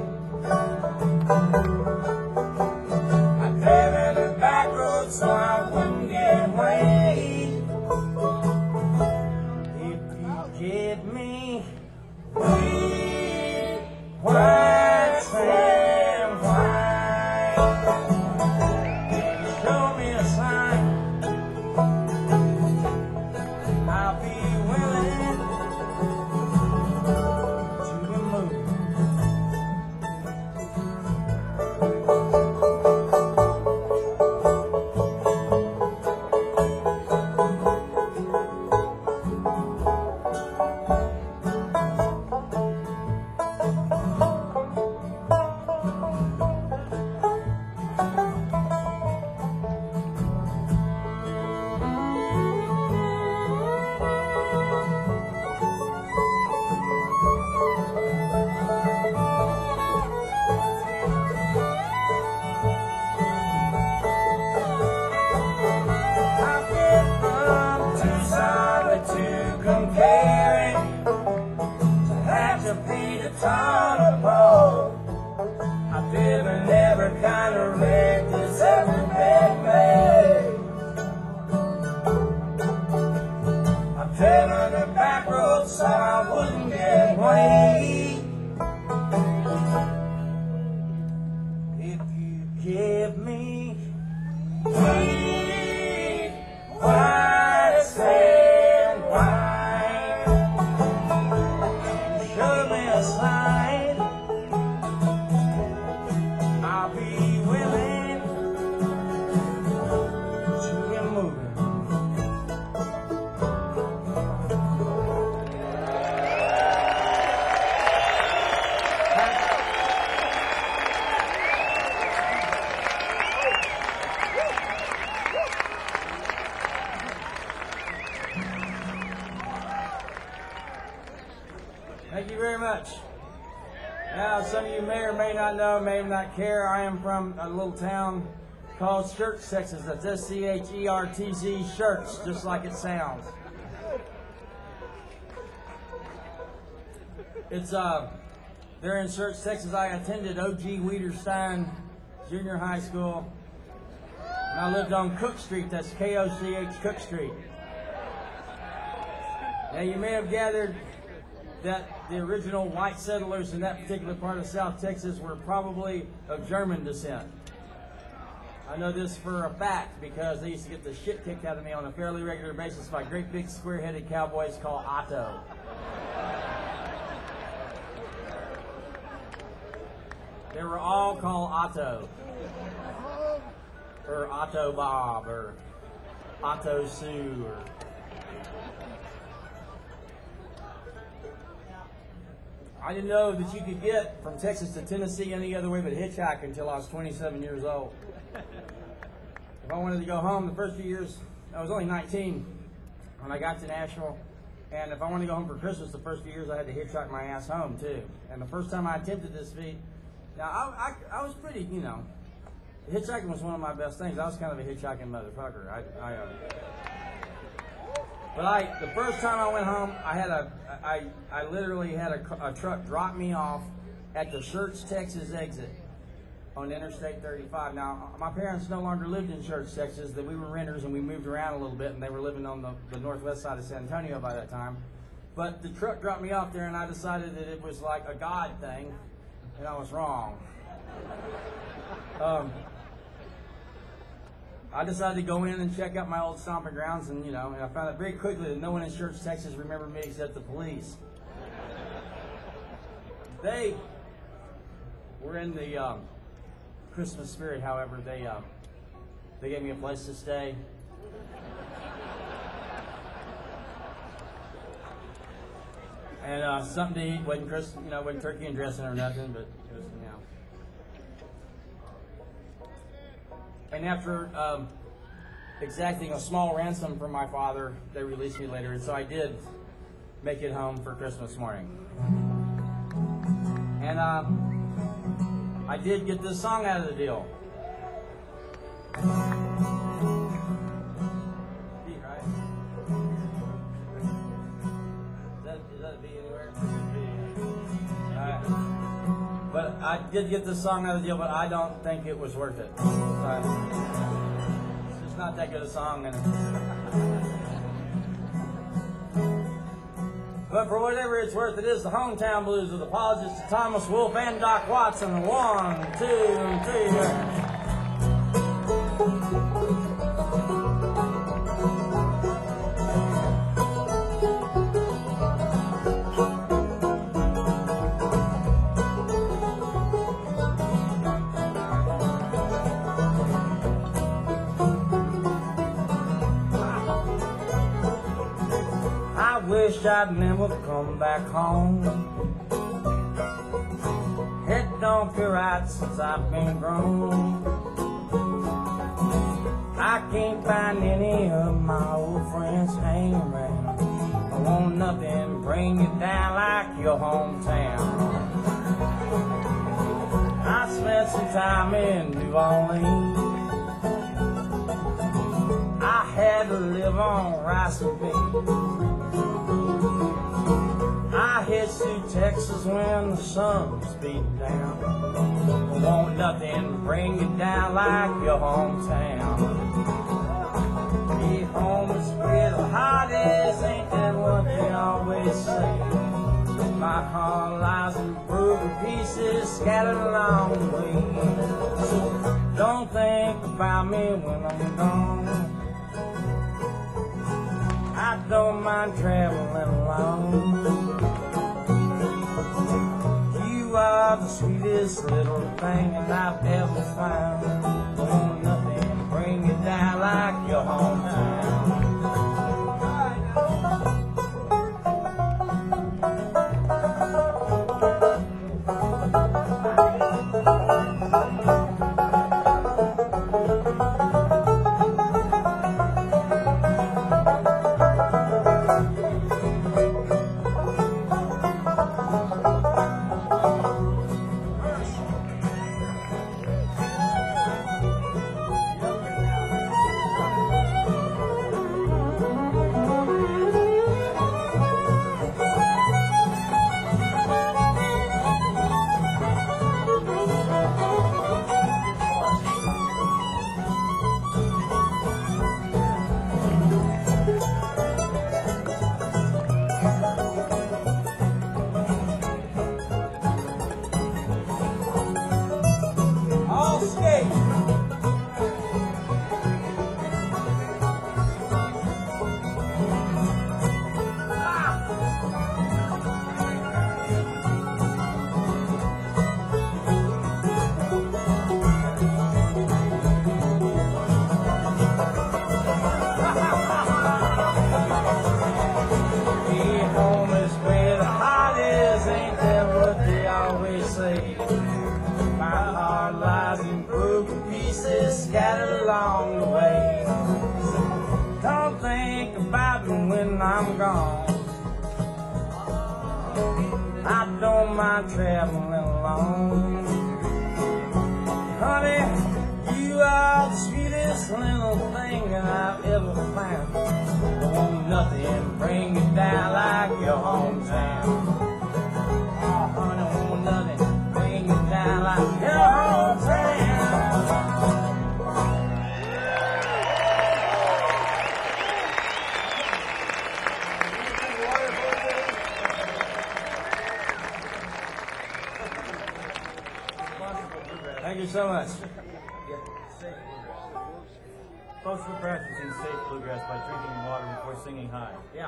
I've driven a back road so I wouldn't get away. If you give me clean, white sand white, show me a sign, I'll be willing to be moving. I've been from Tucson to Cary, to Tehachapi to Tonopah. I've driven every kind of rig that's ever been made. I've driven a back road so I wouldn't get away. If you give me clean, white sand white, show me a sign, I'll be willing to be moving. Thank you very much. Now, some of you may or may not know, may not care, I am from a little town called Schertz, Texas. That's S-C-H-E-R-T-Z, Schertz, just like it sounds. It's there in Schertz, Texas. I attended O.G. Wiederstein Junior High School, and I lived on Cook Street. That's K-O-C-H, Cook Street. Now, you may have gathered that the original white settlers in that particular part of South Texas were probably of German descent. I know this for a fact because they used to get the shit kicked out of me on a fairly regular basis by great big square-headed cowboys called Otto. They were all called Otto. Or Otto Bob, or Otto Sue, or... I didn't know that you could get from Texas to Tennessee any other way but hitchhike until I was 27 years old. If I wanted to go home the first few years, I was only 19 when I got to Nashville. And if I wanted to go home for Christmas the first few years, I had to hitchhike my ass home too. And the first time I attempted this feat, now I was pretty, you know, hitchhiking was one of my best things. I was kind of a hitchhiking motherfucker. But the first time I went home, I literally had a truck drop me off at the Church, Texas exit on Interstate 35. Now, my parents no longer lived in Church, Texas. That we were renters and we moved around a little bit, and they were living on the northwest side of San Antonio by that time. But the truck dropped me off there, and I decided that it was like a God thing, and I was wrong. I decided to go in and check out my old stomping grounds, and and I found out very quickly that no one in Church, Texas remembered me except the police. They were in the Christmas spirit, however. They gave me a place to stay. And something to eat. Wasn't turkey and dressing or nothing, but it was, And after exacting a small ransom from my father, they released me later. And so I did make it home for Christmas morning. And I did get this song out of the deal. Beat, right? Is that a beat anywhere? Alright. But I did get this song out of the deal, but I don't think it was worth it. It's just not that good a song. But for whatever it's worth, it is the hometown blues with apologists to Thomas Wolfe and Doc Watson. 1, 2, 3. Wish I'd never come back home. Head don't feel right since I've been grown. I can't find any of my old friends hanging around. I want nothing bring it down like your hometown. I spent some time in New Orleans. I had to live on rice and beans. I head to Texas when the sun's beating down. I want nothing bring it down like your hometown. Be home is where the heart is, ain't that what they always say? My heart lies in broken pieces scattered along the way. So don't think about me when I'm gone. I don't mind traveling alone. You are the sweetest little thing that I've ever found. Don't nothing bring it down like your hometown. along the way. Don't think about me when I'm gone. I don't mind traveling alone. Honey, you are the sweetest little thing that I've ever found. Don't want nothing bring you down like your hometown. Oh, honey, don't want nothing bring you down like your hometown. Thank you so much. Folks, we're practicing safe bluegrass by drinking water before singing high. Yeah.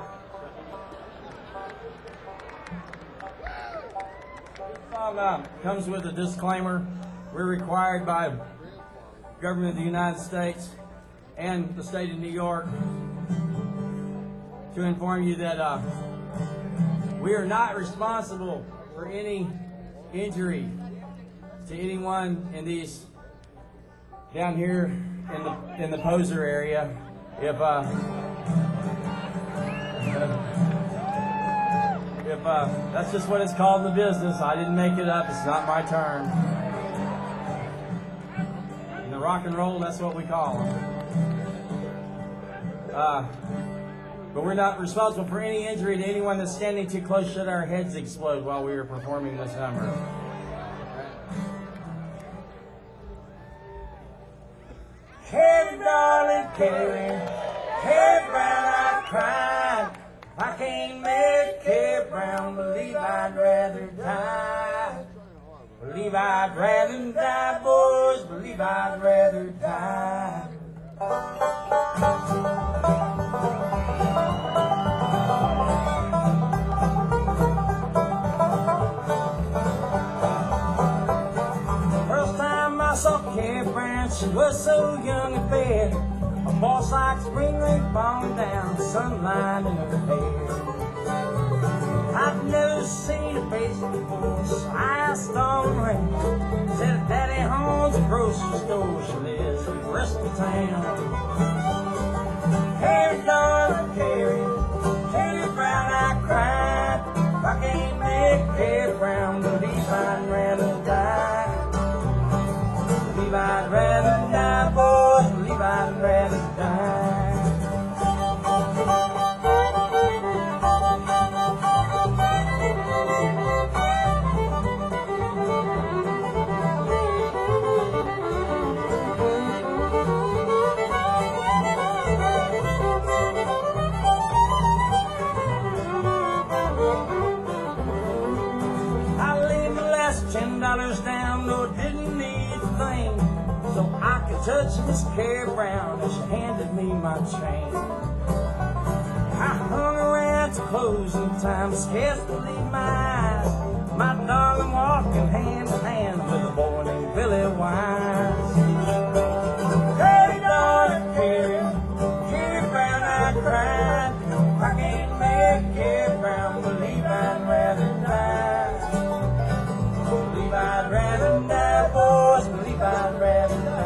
This song comes with a disclaimer. We're required by the government of the United States and the state of New York to inform you that we are not responsible for any injury to anyone in these down here in the poser area. If that's just what it's called in the business, I didn't make it up. It's not my term. In the rock and roll, that's what we call them. But we're not responsible for any injury to anyone that's standing too close should our heads explode while we are performing this number. Hey, darling, Carrie, Carrie Brown, I cried. I can't make Carrie Brown, believe I'd rather die. Believe I'd rather die, boys, believe I'd rather die. First time I saw Carrie Brown, she was so young and fair. A boss like spring rain falling down, sunlight in her hair. I've never seen her face before, so I asked on the rain. Said Daddy owns a grocery store, she lives in the rest of town. Carrie, darling, Carrie, Carrie Brown, I cried. If I can't make Carrie Brown, believe I'd rather die. Believe I'd rather die, boys, believe I'd rather die. I laid the last $10 down, no, didn't need a thing, so I could touch Miss Carrie Brown as she handed me my chain. I hung around to closing time, scarce believe my eyes. My darling walking hand in hand with a boy named Billy Wise. Carrie, darling, Carrie, Carrie Brown, I cried. I can't make Carrie Brown, believe I'd rather die. Believe I'd rather die, boys, believe I'd rather die.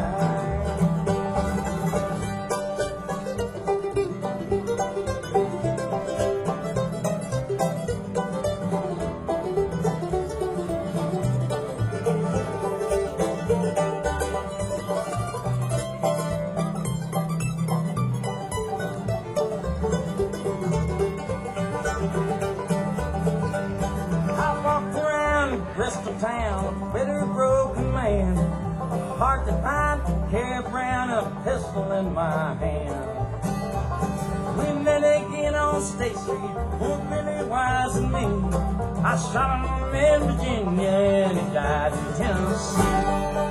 Bristol town, a bitter broken man, hard to find, Carrie Brown, a pistol in my hand. We met again on State Street, poor Billy Wise and me. I shot him in Virginia and he died in Tennessee.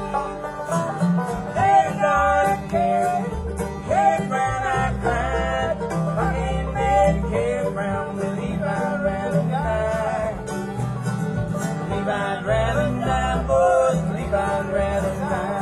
Hey, darling, Carrie, Carrie Brown, I cried. If I ain't made Carrie Brown, believe I'd rather die. Believe I'd rather die, boys, believe I'd rather die.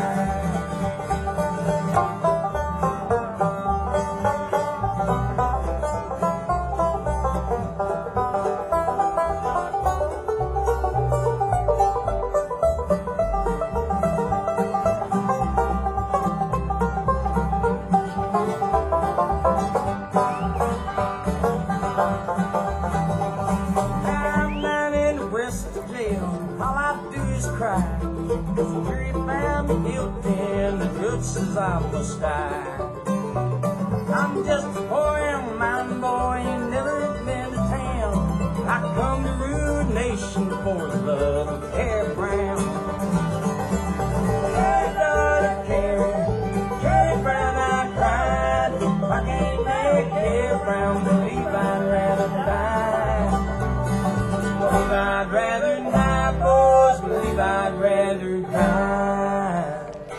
'cause I must die. I'm just a poor young mountain boy, ain't never been to town. I come to ruin nation for the love of Carrie Brown. Hey, daughter Carrie Brown, I cried. I can't make Carrie Brown believe I'd rather die. Believe I'd rather die, boys, believe I'd rather die.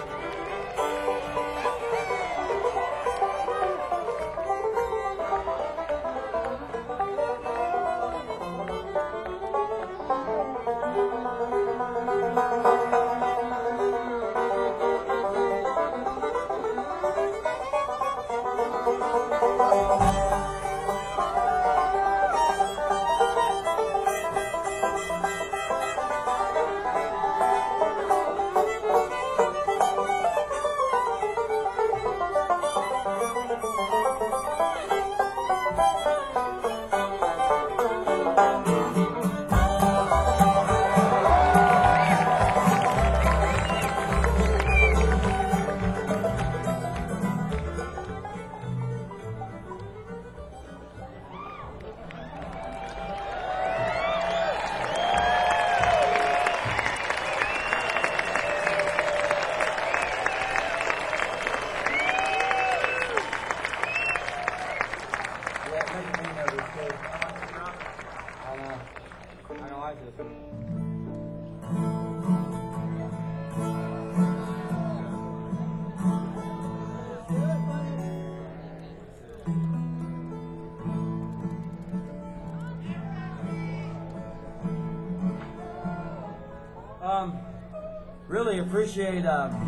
Really appreciate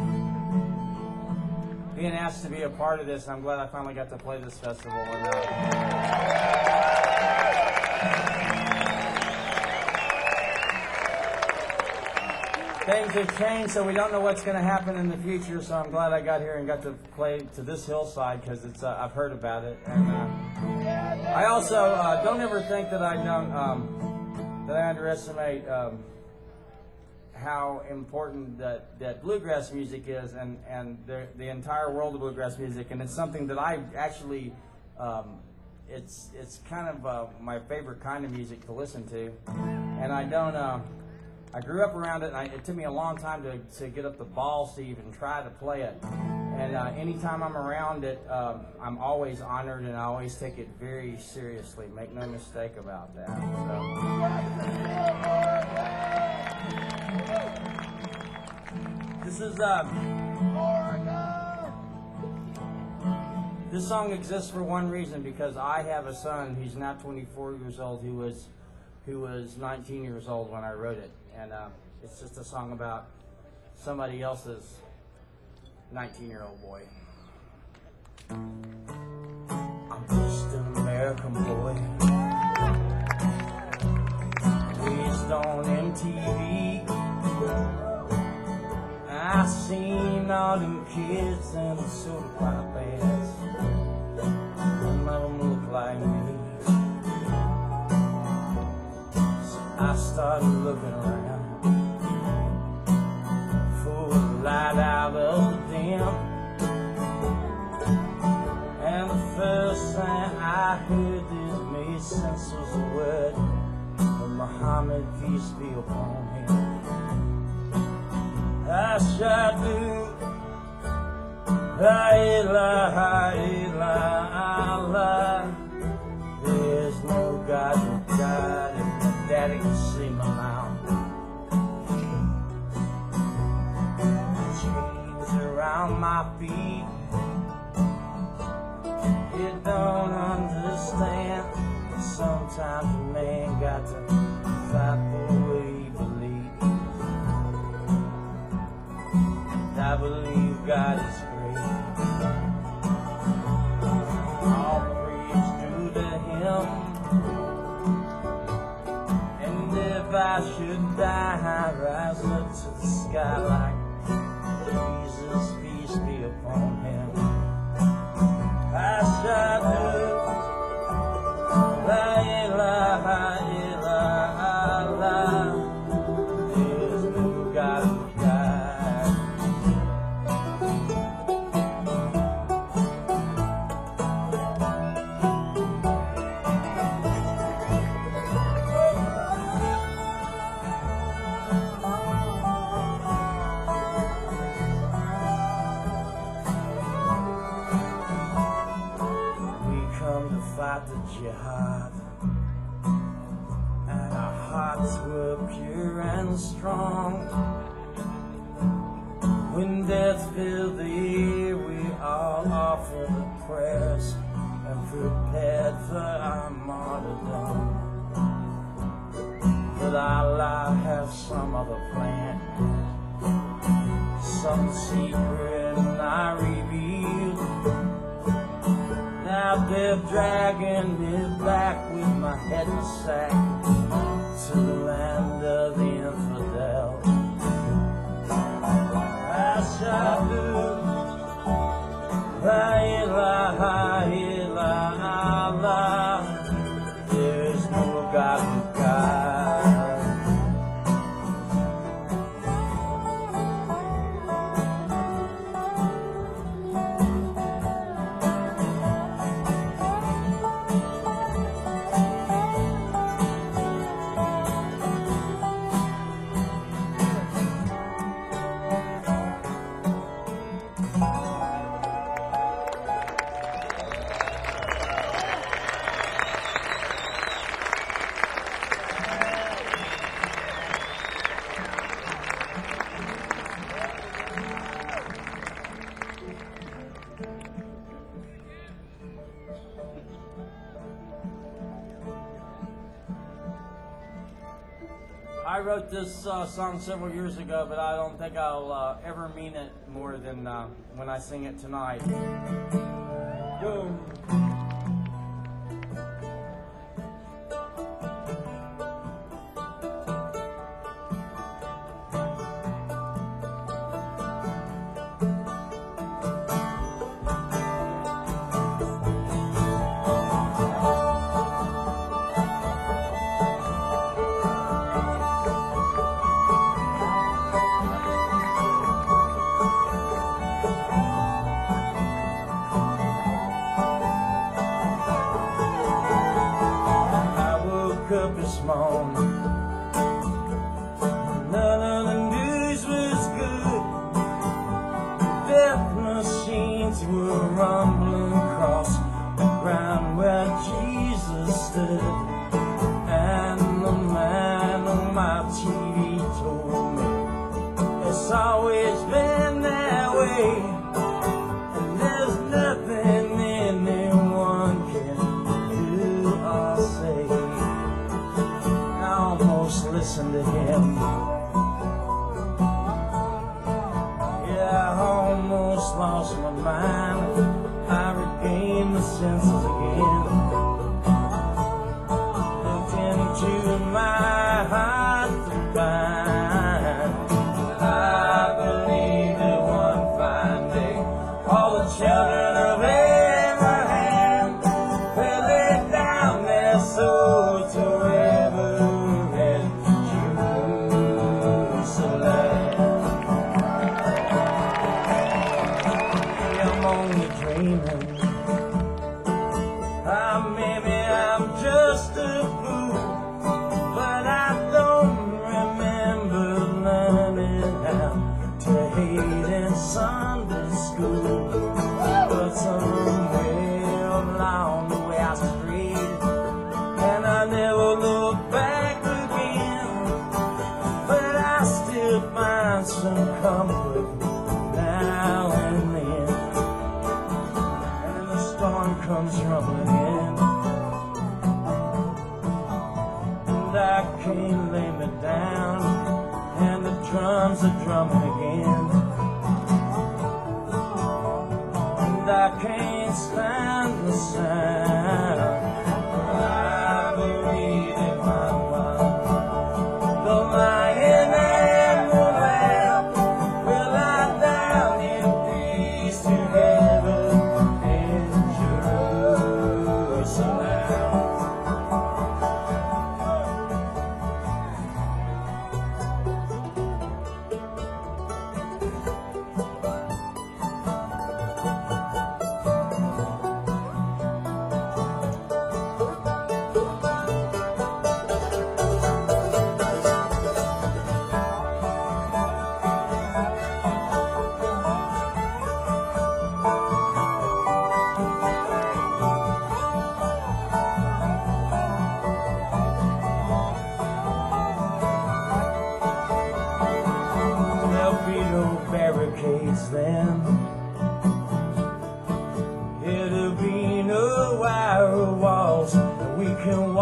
being asked to be a part of this. I'm glad I finally got to play this festival. And, things have changed, so we don't know what's going to happen in the future. So I'm glad I got here and got to play to this hillside because it's I've heard about it. And I also don't ever think that I don't that I underestimate. How important that bluegrass music is, and the entire world of bluegrass music, and it's something that I actually, it's kind of my favorite kind of music to listen to, and I don't, I grew up around it, and it took me a long time to get up the balls to even try to play it, and anytime I'm around it, I'm always honored, and I always take it very seriously, make no mistake about that. So. This is this song exists for one reason, because I have a son. He's now 24 years old. Who was 19 years old when I wrote it, and it's just a song about somebody else's 19-year-old boy. I'm just an American boy, raised on MTV. I seen all them kids and the soda pop ads. None of them look like me. So I started looking around for the light out of the dim. And the first thing I heard that made sense was the word of Muhammad, peace be upon him. I shall do La ilaha illallah. There's no God but God, and my daddy can see my mouth. Chains around my feet, you don't understand. Sometimes a man got to fight the way he believes. I believe God is great. All praise due to Him. And if I should die, I rise up to the sky like Jesus, peace be upon Him. I shall do La ilaha illallah. There's no God but God. fight the jihad, and our hearts were pure and strong. When death filled the air, we all offered prayers and prepared for our martyrdom. But Allah has some other plan, some secret not revealed. Now they're dragging me back with my head in a sack to the land of the infidel. Ashhadu la ilaha illallah, there is no God but God. I wrote this song several years ago, but I don't think I'll ever mean it more than when I sing it tonight. Boom. Up this morning, none of the news was good. Death machines were rumbling across the ground where Jesus stood, and the man on my TV told me it's always been that way, and there's nothing anyone can do or say. Listen to him. Yeah, I almost lost my mind. I regained the senses again. Looked into my heart to find I believe that one fine day all the children of Abraham will lay down their souls to maybe I'm just a fool, but I don't remember learning how to hate in Sunday school. But somewhere along the way I strayed, and I never look back again. But I still find some comfort now and then, and the storm comes rumbling in. I can't lay me down, and the drums are drumming again, and I can't stand the sound. I believe in my mind, the lion and the lamb will lie down in peace together in Jerusalem.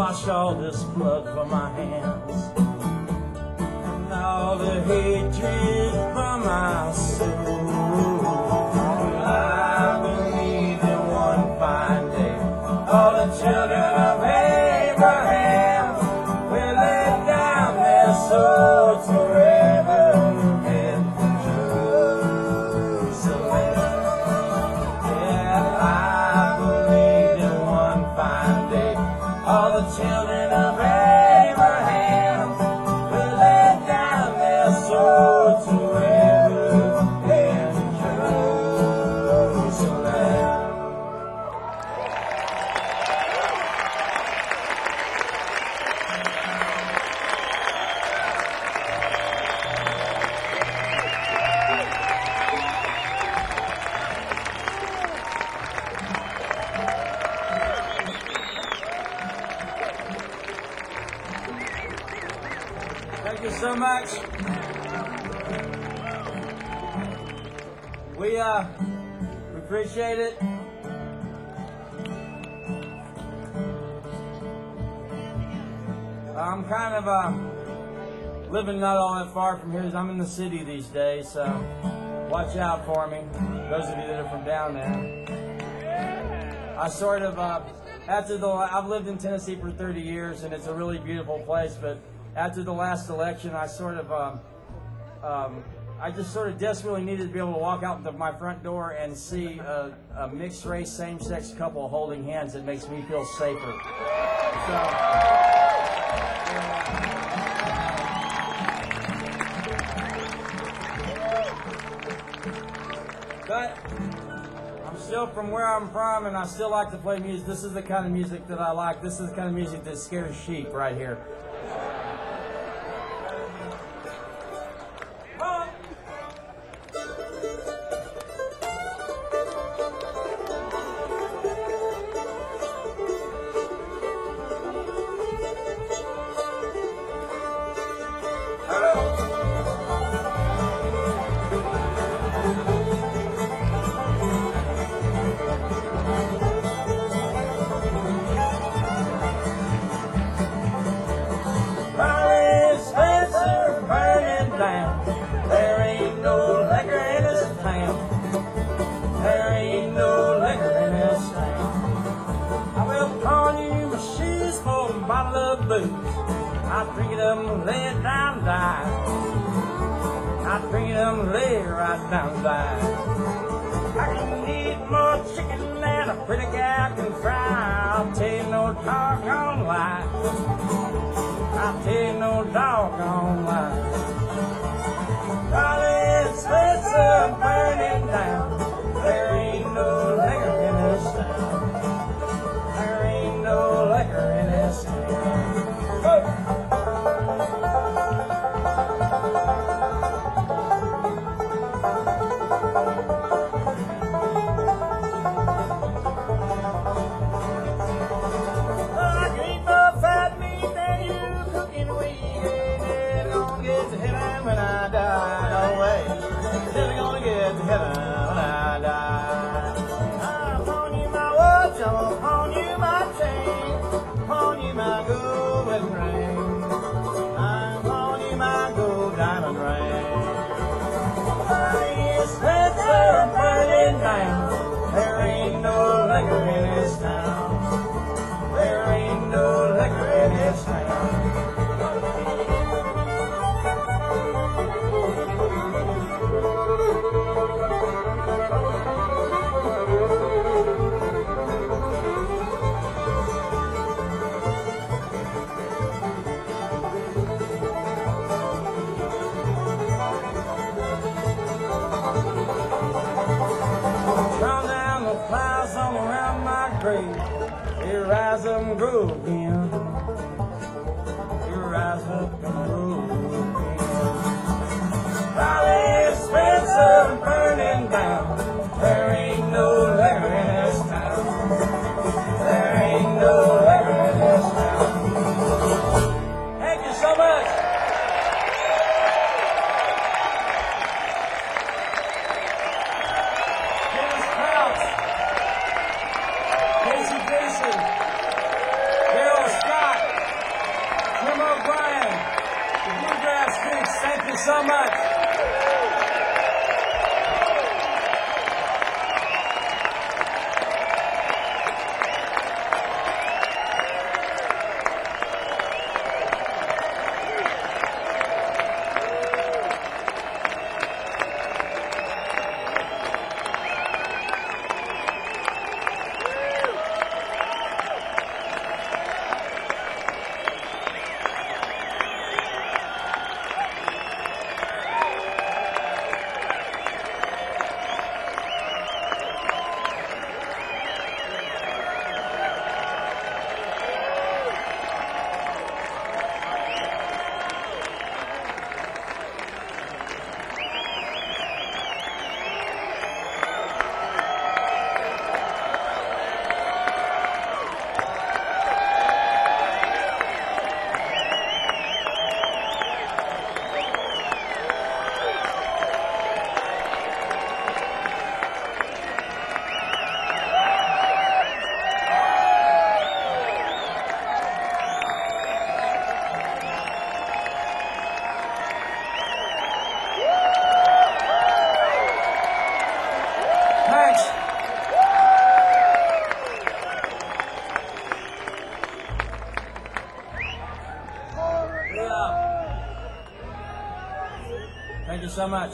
wash all this blood from my hands and all the hatred from my soul. I believe in one fine day all the children of Abraham will lay down their souls forever in Jerusalem. Yeah, I believe in one fine day all the children of Abraham will lay down their souls forever in Jerusalem. Thank you so much. We appreciate it. I'm kind of living not all that far from here. I'm in the city these days, so watch out for me. Those of you that are from down there. I sort of I've lived in Tennessee for 30 years, and it's a really beautiful place. But after the last election, I just sort of desperately needed to be able to walk out my front door and see a mixed race, same-sex couple holding hands. It makes me feel safer. But I'm still from where I'm from, and I still like to play music. This is the kind of music that I like. This is the kind of music that scares sheep right here. There ain't no liquor in this town. There ain't no liquor in this town. I will pawn you my shoes for a bottle of booze. I'll drink it up and lay it down and die. I'll drink it up and lay it right down and die. I can eat more chicken than a pretty gal can fry. I'll tell you no doggone lie. I'll tell you no doggone lie. Rolling Spencer burning down. There ain't no liquor in this town. There ain't no liquor in this town. I can eat more fat meat than you cooking weed. Ain't gonna get to heaven when I die. Never gonna get to heaven when I die. I'll pawn you my watch, I'll pawn you my chain, pawn you my gold wedding ring, I'll pawn you my gold diamond ring. It's Spencer burning down. There ain't no liquor in this town. There ain't no liquor in this town. You rise up and grow again. You rise up and grow again. Valley Spencer burning down. There ain't no liquor in this town. There ain't no liquor in this town. Thank you so much. Dennis Krause. Casey Jason, Daryl Scott, so much.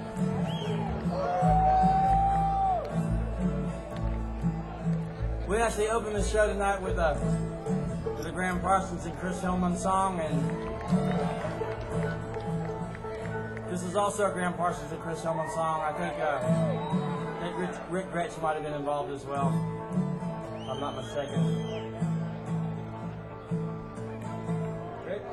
We actually opened the show tonight with a Graham Parsons and Chris Hillman song, and this is also a Graham Parsons and Chris Hillman song. I think Rick Gretsch might have been involved as well, if I'm not mistaken. Rick?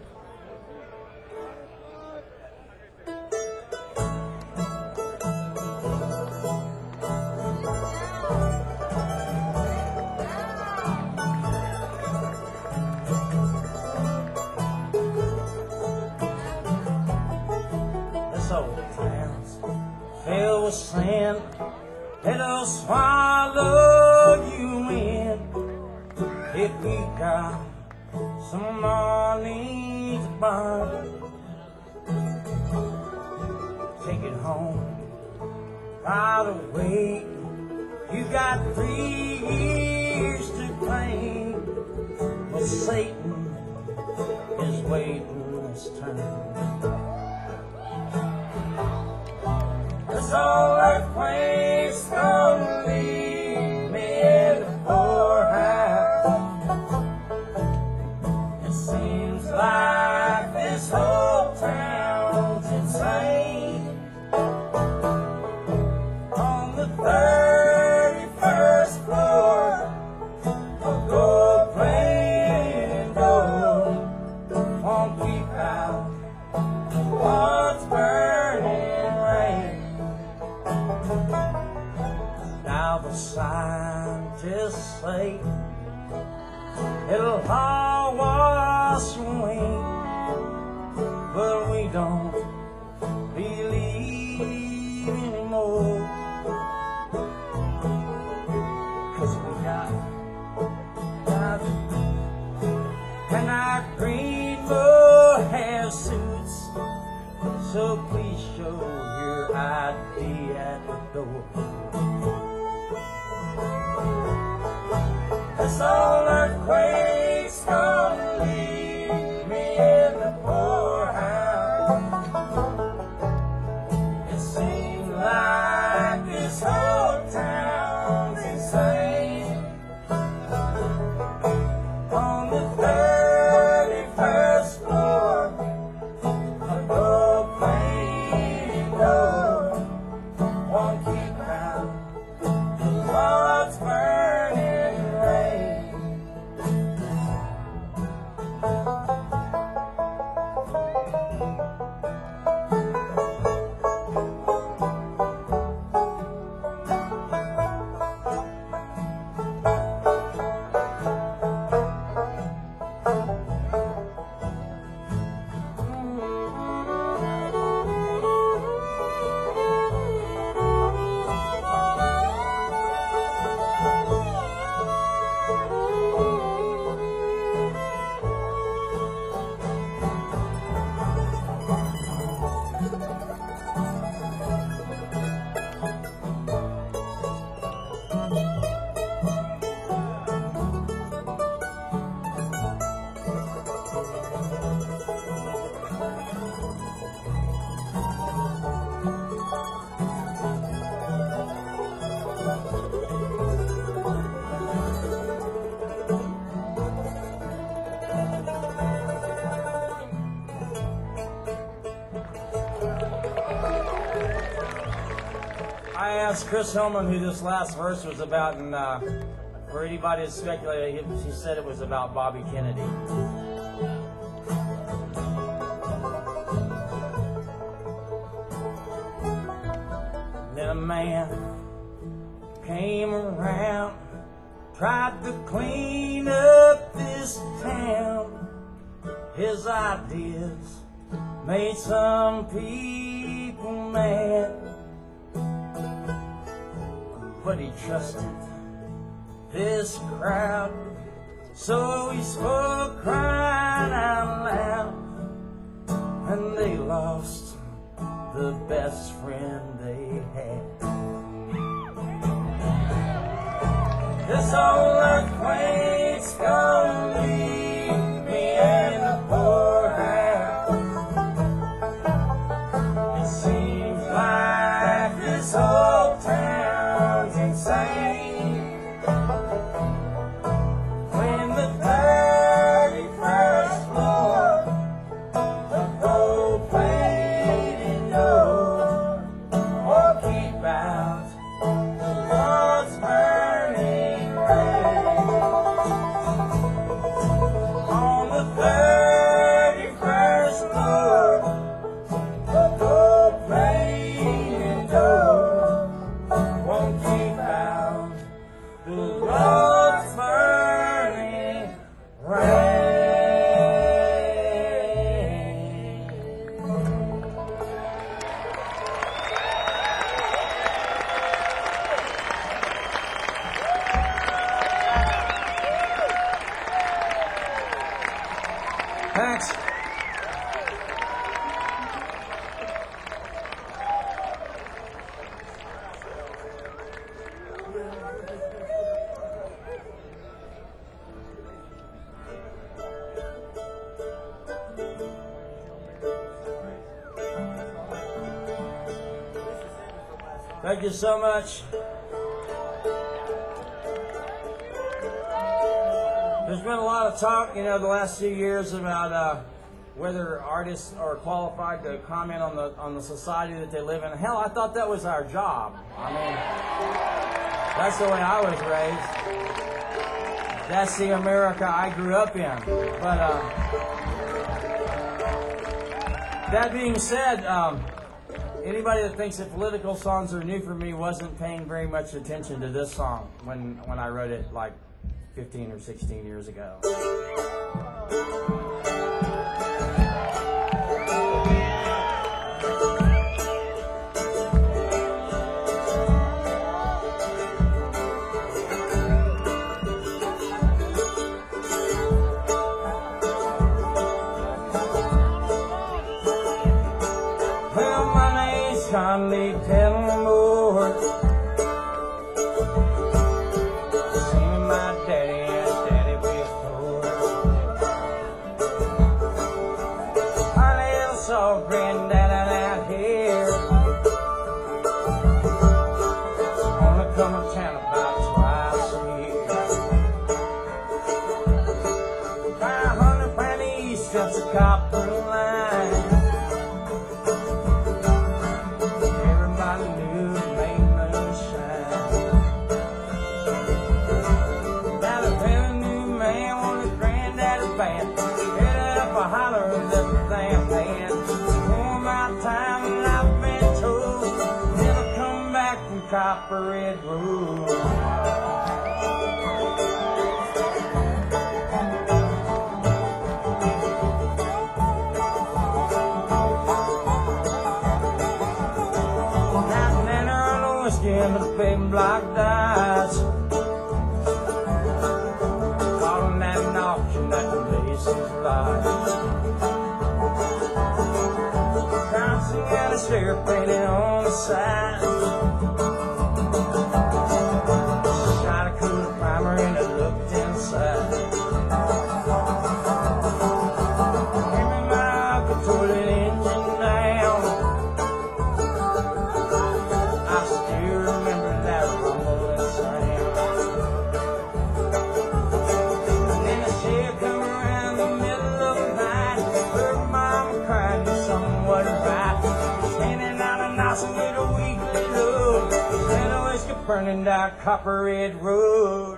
This old town's filled with sand. It'll swallow you in if we got some money to burn. Take it home right away. You got 3 years to claim, but Satan is waiting his turn. This old earthquake's gonna leave me in the poorhouse. It seems like this whole town's insane. On the 31st floor, a gold plane gold won't keep out what's burning rain. Now the scientists say it'll all wash away, but we don't believe anymore. 'Cause we got and our green mohair suits, so please show your ID at the door. This old earthquake's gonna leave me in the poorhouse. It seems like this whole town's insane. On the 31st floor, a gold plane door won't keep out what's burning rain. I asked Chris Hillman who this last verse was about, and for anybody that speculated, he said it was about Bobby Kennedy. Then a man came around, tried to clean up this town. His ideas made some people mad, but he trusted this crowd, so he spoke crying out loud, and they lost the best friend they had. This old earthquake's gonna leave me in the poorhouse. It When the 31st floor, the gold-plated door won't keep out the Lord's burning rain. On the 31st floor, the gold-plated door won't keep out the Lord's burning rain. Thanks. Thank you so much. There's been a lot of talk, the last few years about whether artists are qualified to comment on the society that they live in. Hell, I thought that was our job. I mean, that's the way I was raised. That's the America I grew up in. But that being said, anybody that thinks that political songs are new for me wasn't paying very much attention to this song when I wrote it like 15 or 16 years ago. Well, my name's Conley Kenmore. Seen my daddy and daddy before. Our little soft granddaddy out here only come to town about twice a year. 500 pennies steps a copper line. Everybody knew it made moonshine. Now the brand new man wanted his granddaddy's band. Headed up a holler and left the damn band. All my time and I've been told never come back from Copper Red Road. In the big block dice, calling that an auction that the Macy's buys. Bouncing at a stair painted on the side. Shot a cool primer and it looked inside. Give me my toilet engine down. I still remember that rumbling sound. And then the shit come around the middle of the night. Heard mama crying somewhat right. Standing on a nice little weekly load. And a whiskey burning down Copper Red Road.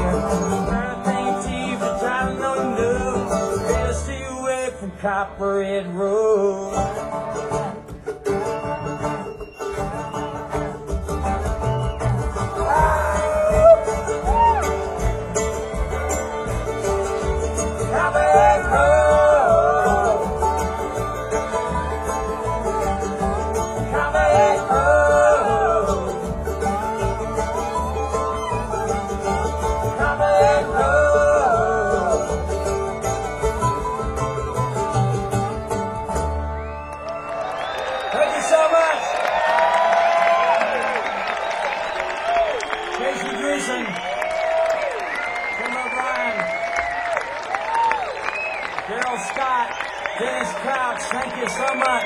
Everything TV trying to know. Better stay away from Copperhead Road. Copperhead Road. Copperhead Road. Copperhead Road. Thank you so much. Casey Gleason, Tim O'Brien, Daryl Scott, Dennis Crouch, thank you so much.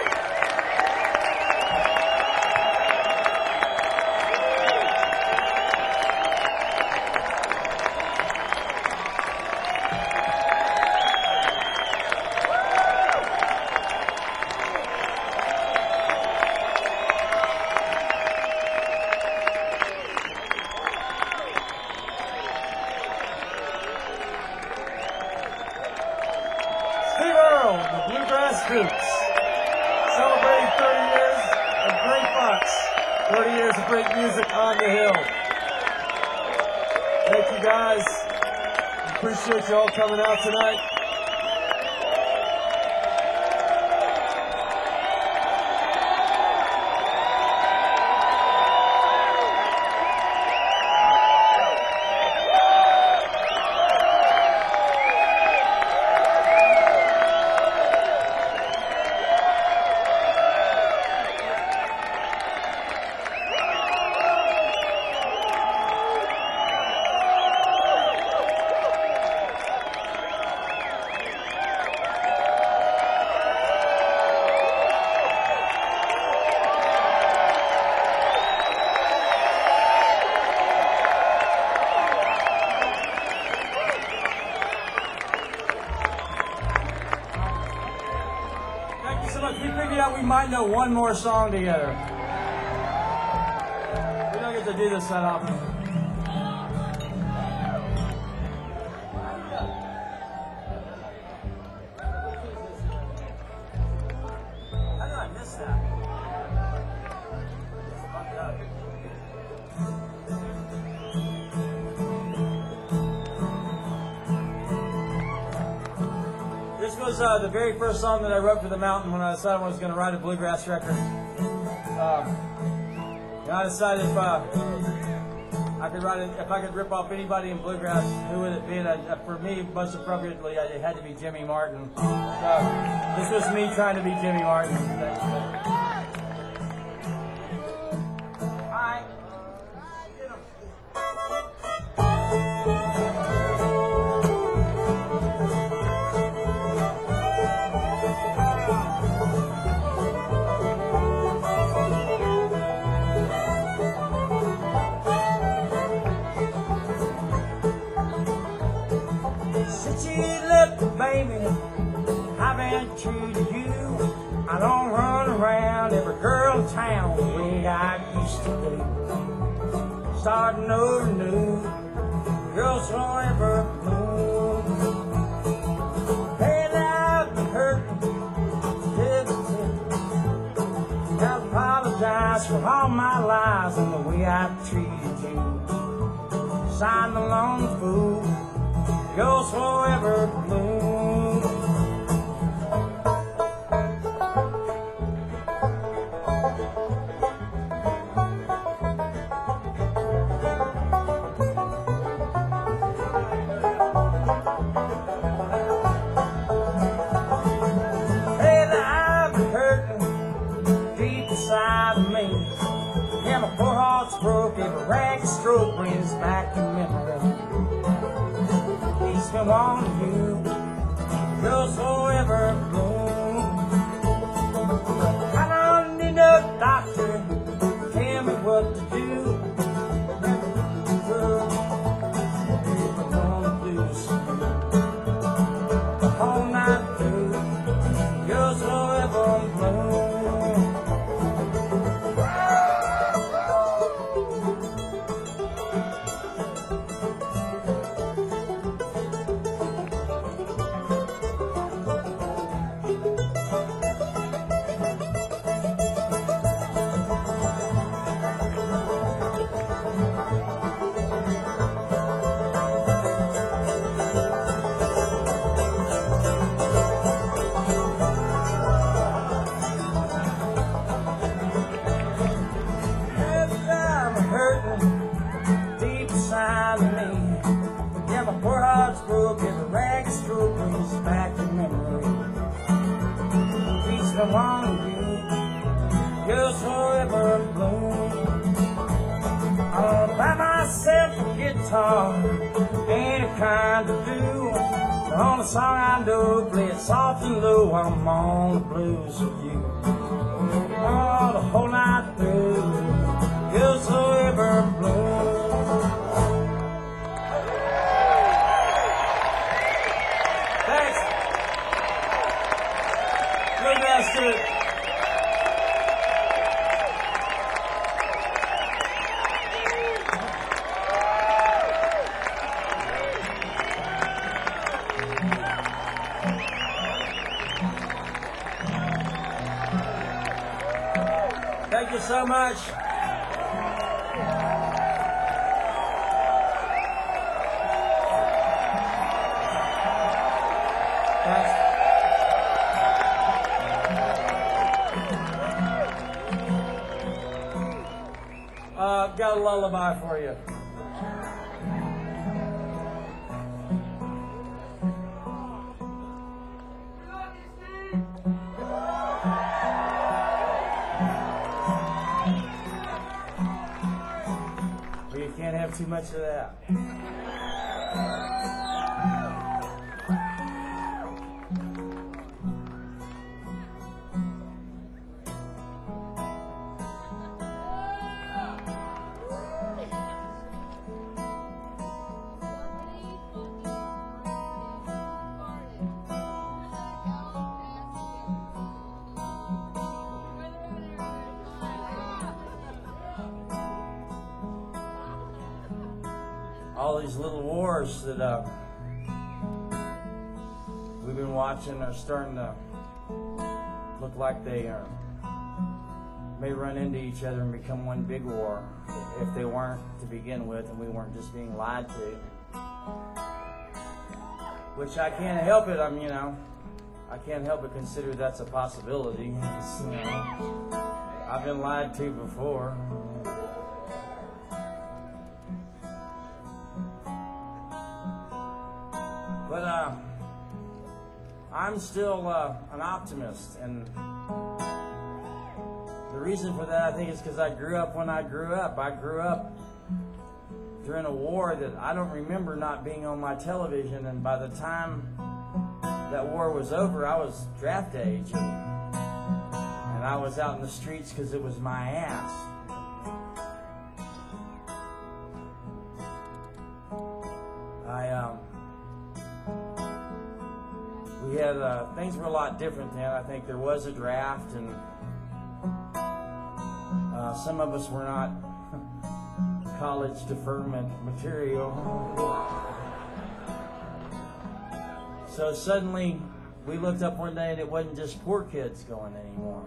Steve Earle, the Bluegrass Hoops, celebrating 30 years of great Fox, 30 years of great music on the hill. Thank you guys. Appreciate you all coming out tonight. Thank you so much. We figured out we might know one more song together. We don't get to do this that often. How did I miss that? This was the very first song that I wrote for the Mountain when I decided I was going to write a bluegrass record. I decided if I could write it, if I could rip off anybody in bluegrass, who would it be? And for me, most appropriately, it had to be Jimmy Martin. So this was me trying to be Jimmy Martin. Since you left, baby, I've been true to you. I don't run around every girl in town the way I used to do. Starting over new, girls forever blue. And I've been hurting, I apologize for all my lies and the way I treated you. Signed the lone fool. Goes forever blue. Hey, I've been hurting deep inside of me. Yeah, my poor heart's broke. Every ragged stroke brings back the memory. Been wanting you, girls forever blue. I don't need no doctor, tell me what to do. Girl, I'm gonna do something the whole night through. Girls forever blue. heart's broke as a rag stroke brings back your memory. Each one of you goes forever bloom. I'm by myself a guitar, ain't a kind to do. The only song I know, play it soft and low. I'm on the blues with you. Oh, the whole night through, goes forever bloom. Thanks. Good best, dude. Thank you so much. Thanks. Got a lullaby for you. Well, you can't have too much of that. All these little wars that we've been watching are starting to look like they may run into each other and become one big war if they weren't to begin with and we weren't just being lied to. Which I can't help it. I can't help but consider that's a possibility. I've been lied to before. But I'm still an optimist, and the reason for that, I think, is because I grew up when I grew up. I grew up during a war that I don't remember not being on my television, and by the time that war was over, I was draft age, and I was out in the streets because it was my ass. We had things were a lot different then. I think there was a draft, and some of us were not college deferment material. So suddenly we looked up one day and it wasn't just poor kids going anymore.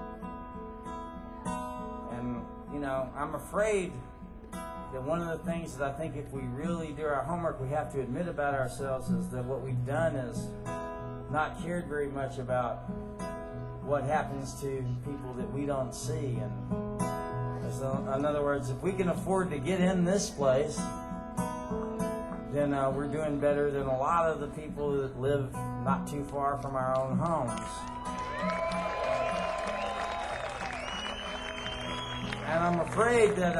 And I'm afraid that one of the things that I think if we really do our homework we have to admit about ourselves is that what we've done is not cared very much about what happens to people that we don't see. And so, in other words, if we can afford to get in this place, then we're doing better than a lot of the people that live not too far from our own homes. And I'm afraid that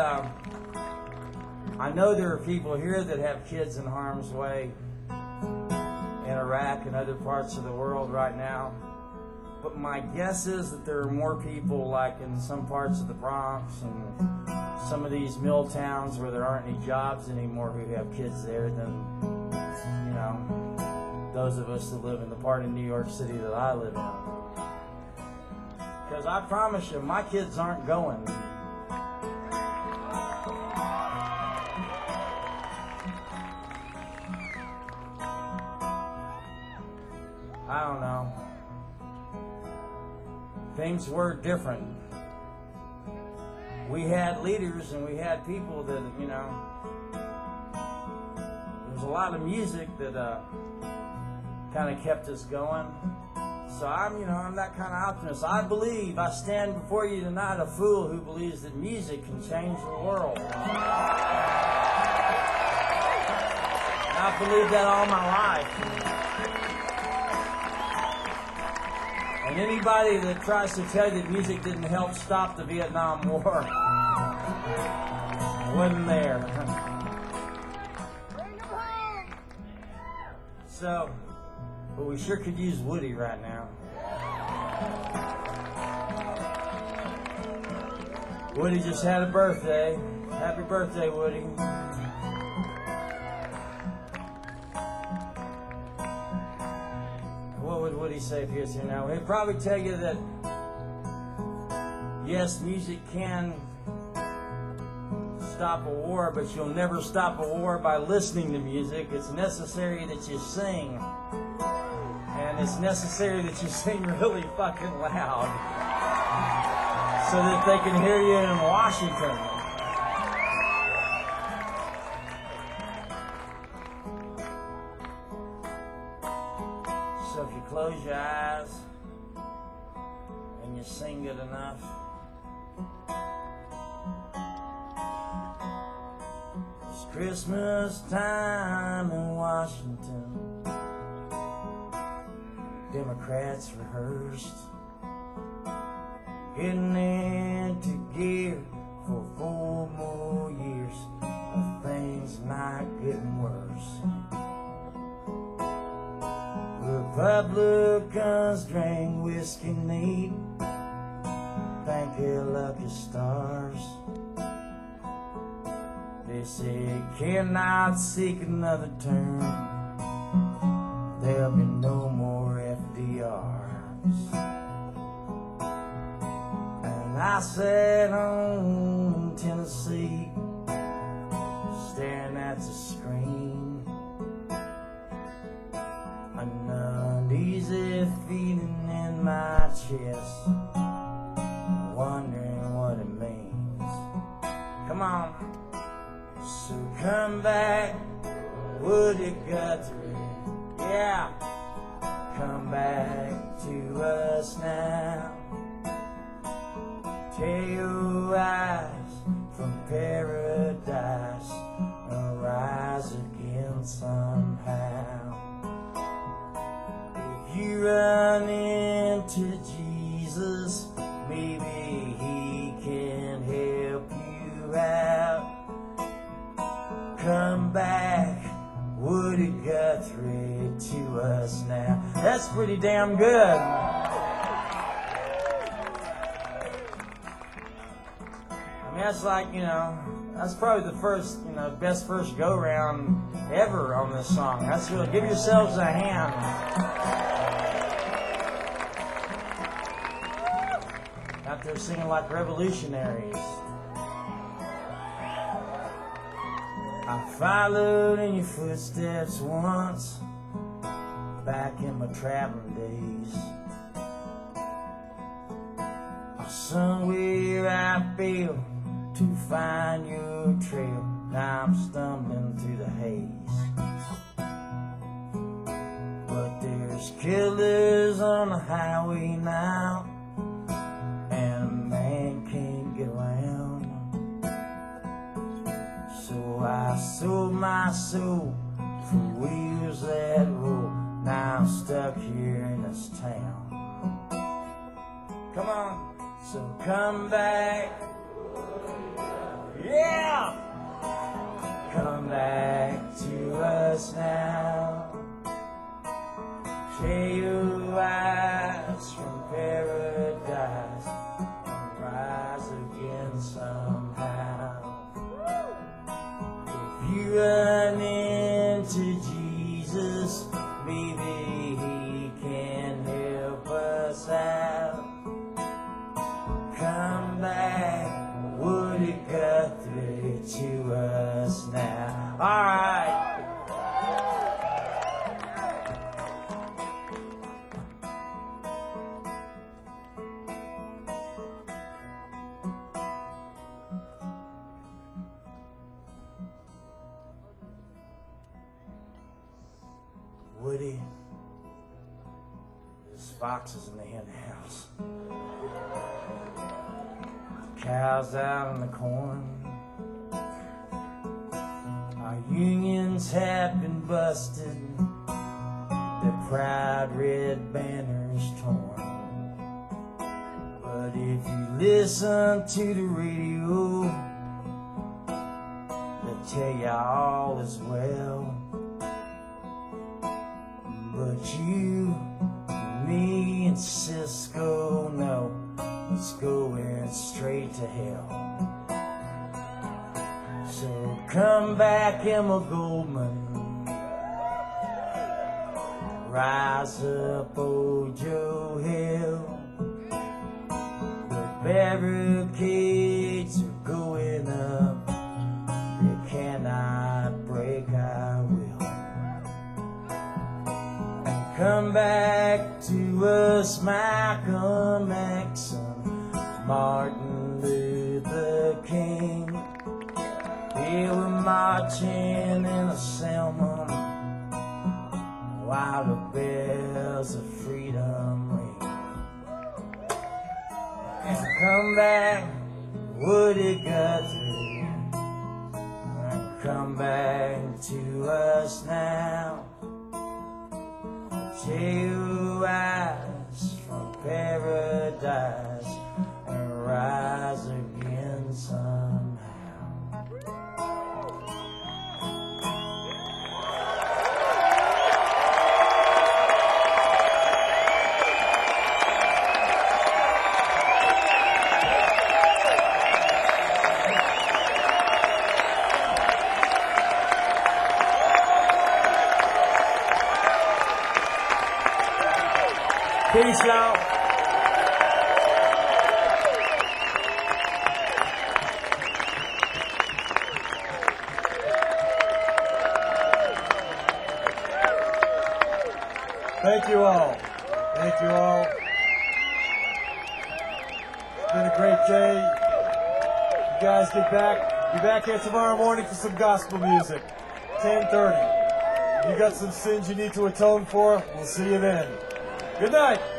I know there are people here that have kids in harm's way in Iraq and other parts of the world right now. But my guess is that there are more people like in some parts of the Bronx and some of these mill towns where there aren't any jobs anymore who have kids there than, those of us that live in the part of New York City that I live in. Because I promise you, my kids aren't going. I don't know. Things were different. We had leaders and we had people that, there was a lot of music that kind of kept us going. So I'm that kind of optimist. I stand before you tonight a fool who believes that music can change the world. I've believed that all my life. And anybody that tries to tell you that music didn't help stop the Vietnam War wasn't there. So, but we sure could use Woody right now. Woody just had a birthday. Happy birthday, Woody. What would Woody say if he was here now? He'd probably tell you that, yes, music can stop a war, but you'll never stop a war by listening to music. It's necessary that you sing. And it's necessary that you sing really fucking loud so that they can hear you in Washington. So if you close your eyes and you sing good enough, it's Christmas time in Washington. Democrats rehearsed, getting into gear for 4 more years of things not getting worse. Republicans drink whiskey neat, thank their lucky stars. They say cannot seek another term, there'll be no more FDRs. And I sat home in Tennessee, staring at the screen, an uneasy feeling in my chest, wondering what it means. Come on. So come back, Woody Guthrie, yeah. Come back to us now. Tear your eyes from paradise and rise again somehow. If you run into Jesus, maybe he can help you out. Come back, Woody Guthrie, to us now. That's pretty damn good. I mean, that's like, that's probably the first, best first go-round ever on this song. That's really, give yourselves a hand. Out there singing like revolutionaries. I followed in your footsteps once, back in my traveling days. Somewhere I failed to find your trail. Now I'm stumbling through the haze. But there's killers on the highway now, and a man can't get around. So I sold my soul for wheels that roll. Now I'm stuck here in this town. Come on. So come back, yeah, come back to us now. Tear your eyes from paradise and rise again somehow. If you run into Jesus, maybe he can help us out. Come back, Woody Guthrie, to us now. All right. Woody, there's foxes in the hen house. Cows out in the corn. Are unions have been busted, their proud red banners torn. But if you listen to the radio, they'll tell you all is well. But you, me, and Cisco know it's going straight to hell. So come back, Emma Goldman. Rise up, old Joe Hill. The barricades are going up. They cannot break our will. And come back to us, Malcolm X and Martin Luther King. They were marching in a Selma while the bells of freedom ring. And come back, Woody Guthrie, and come back to us now. Till you rise from paradise and rise again somehow. Peace out. Thank you all. Thank you all. It's been a great day. You guys get back. Be back here tomorrow morning for some gospel music. 10:30. You got some sins you need to atone for. We'll see you then. Good night.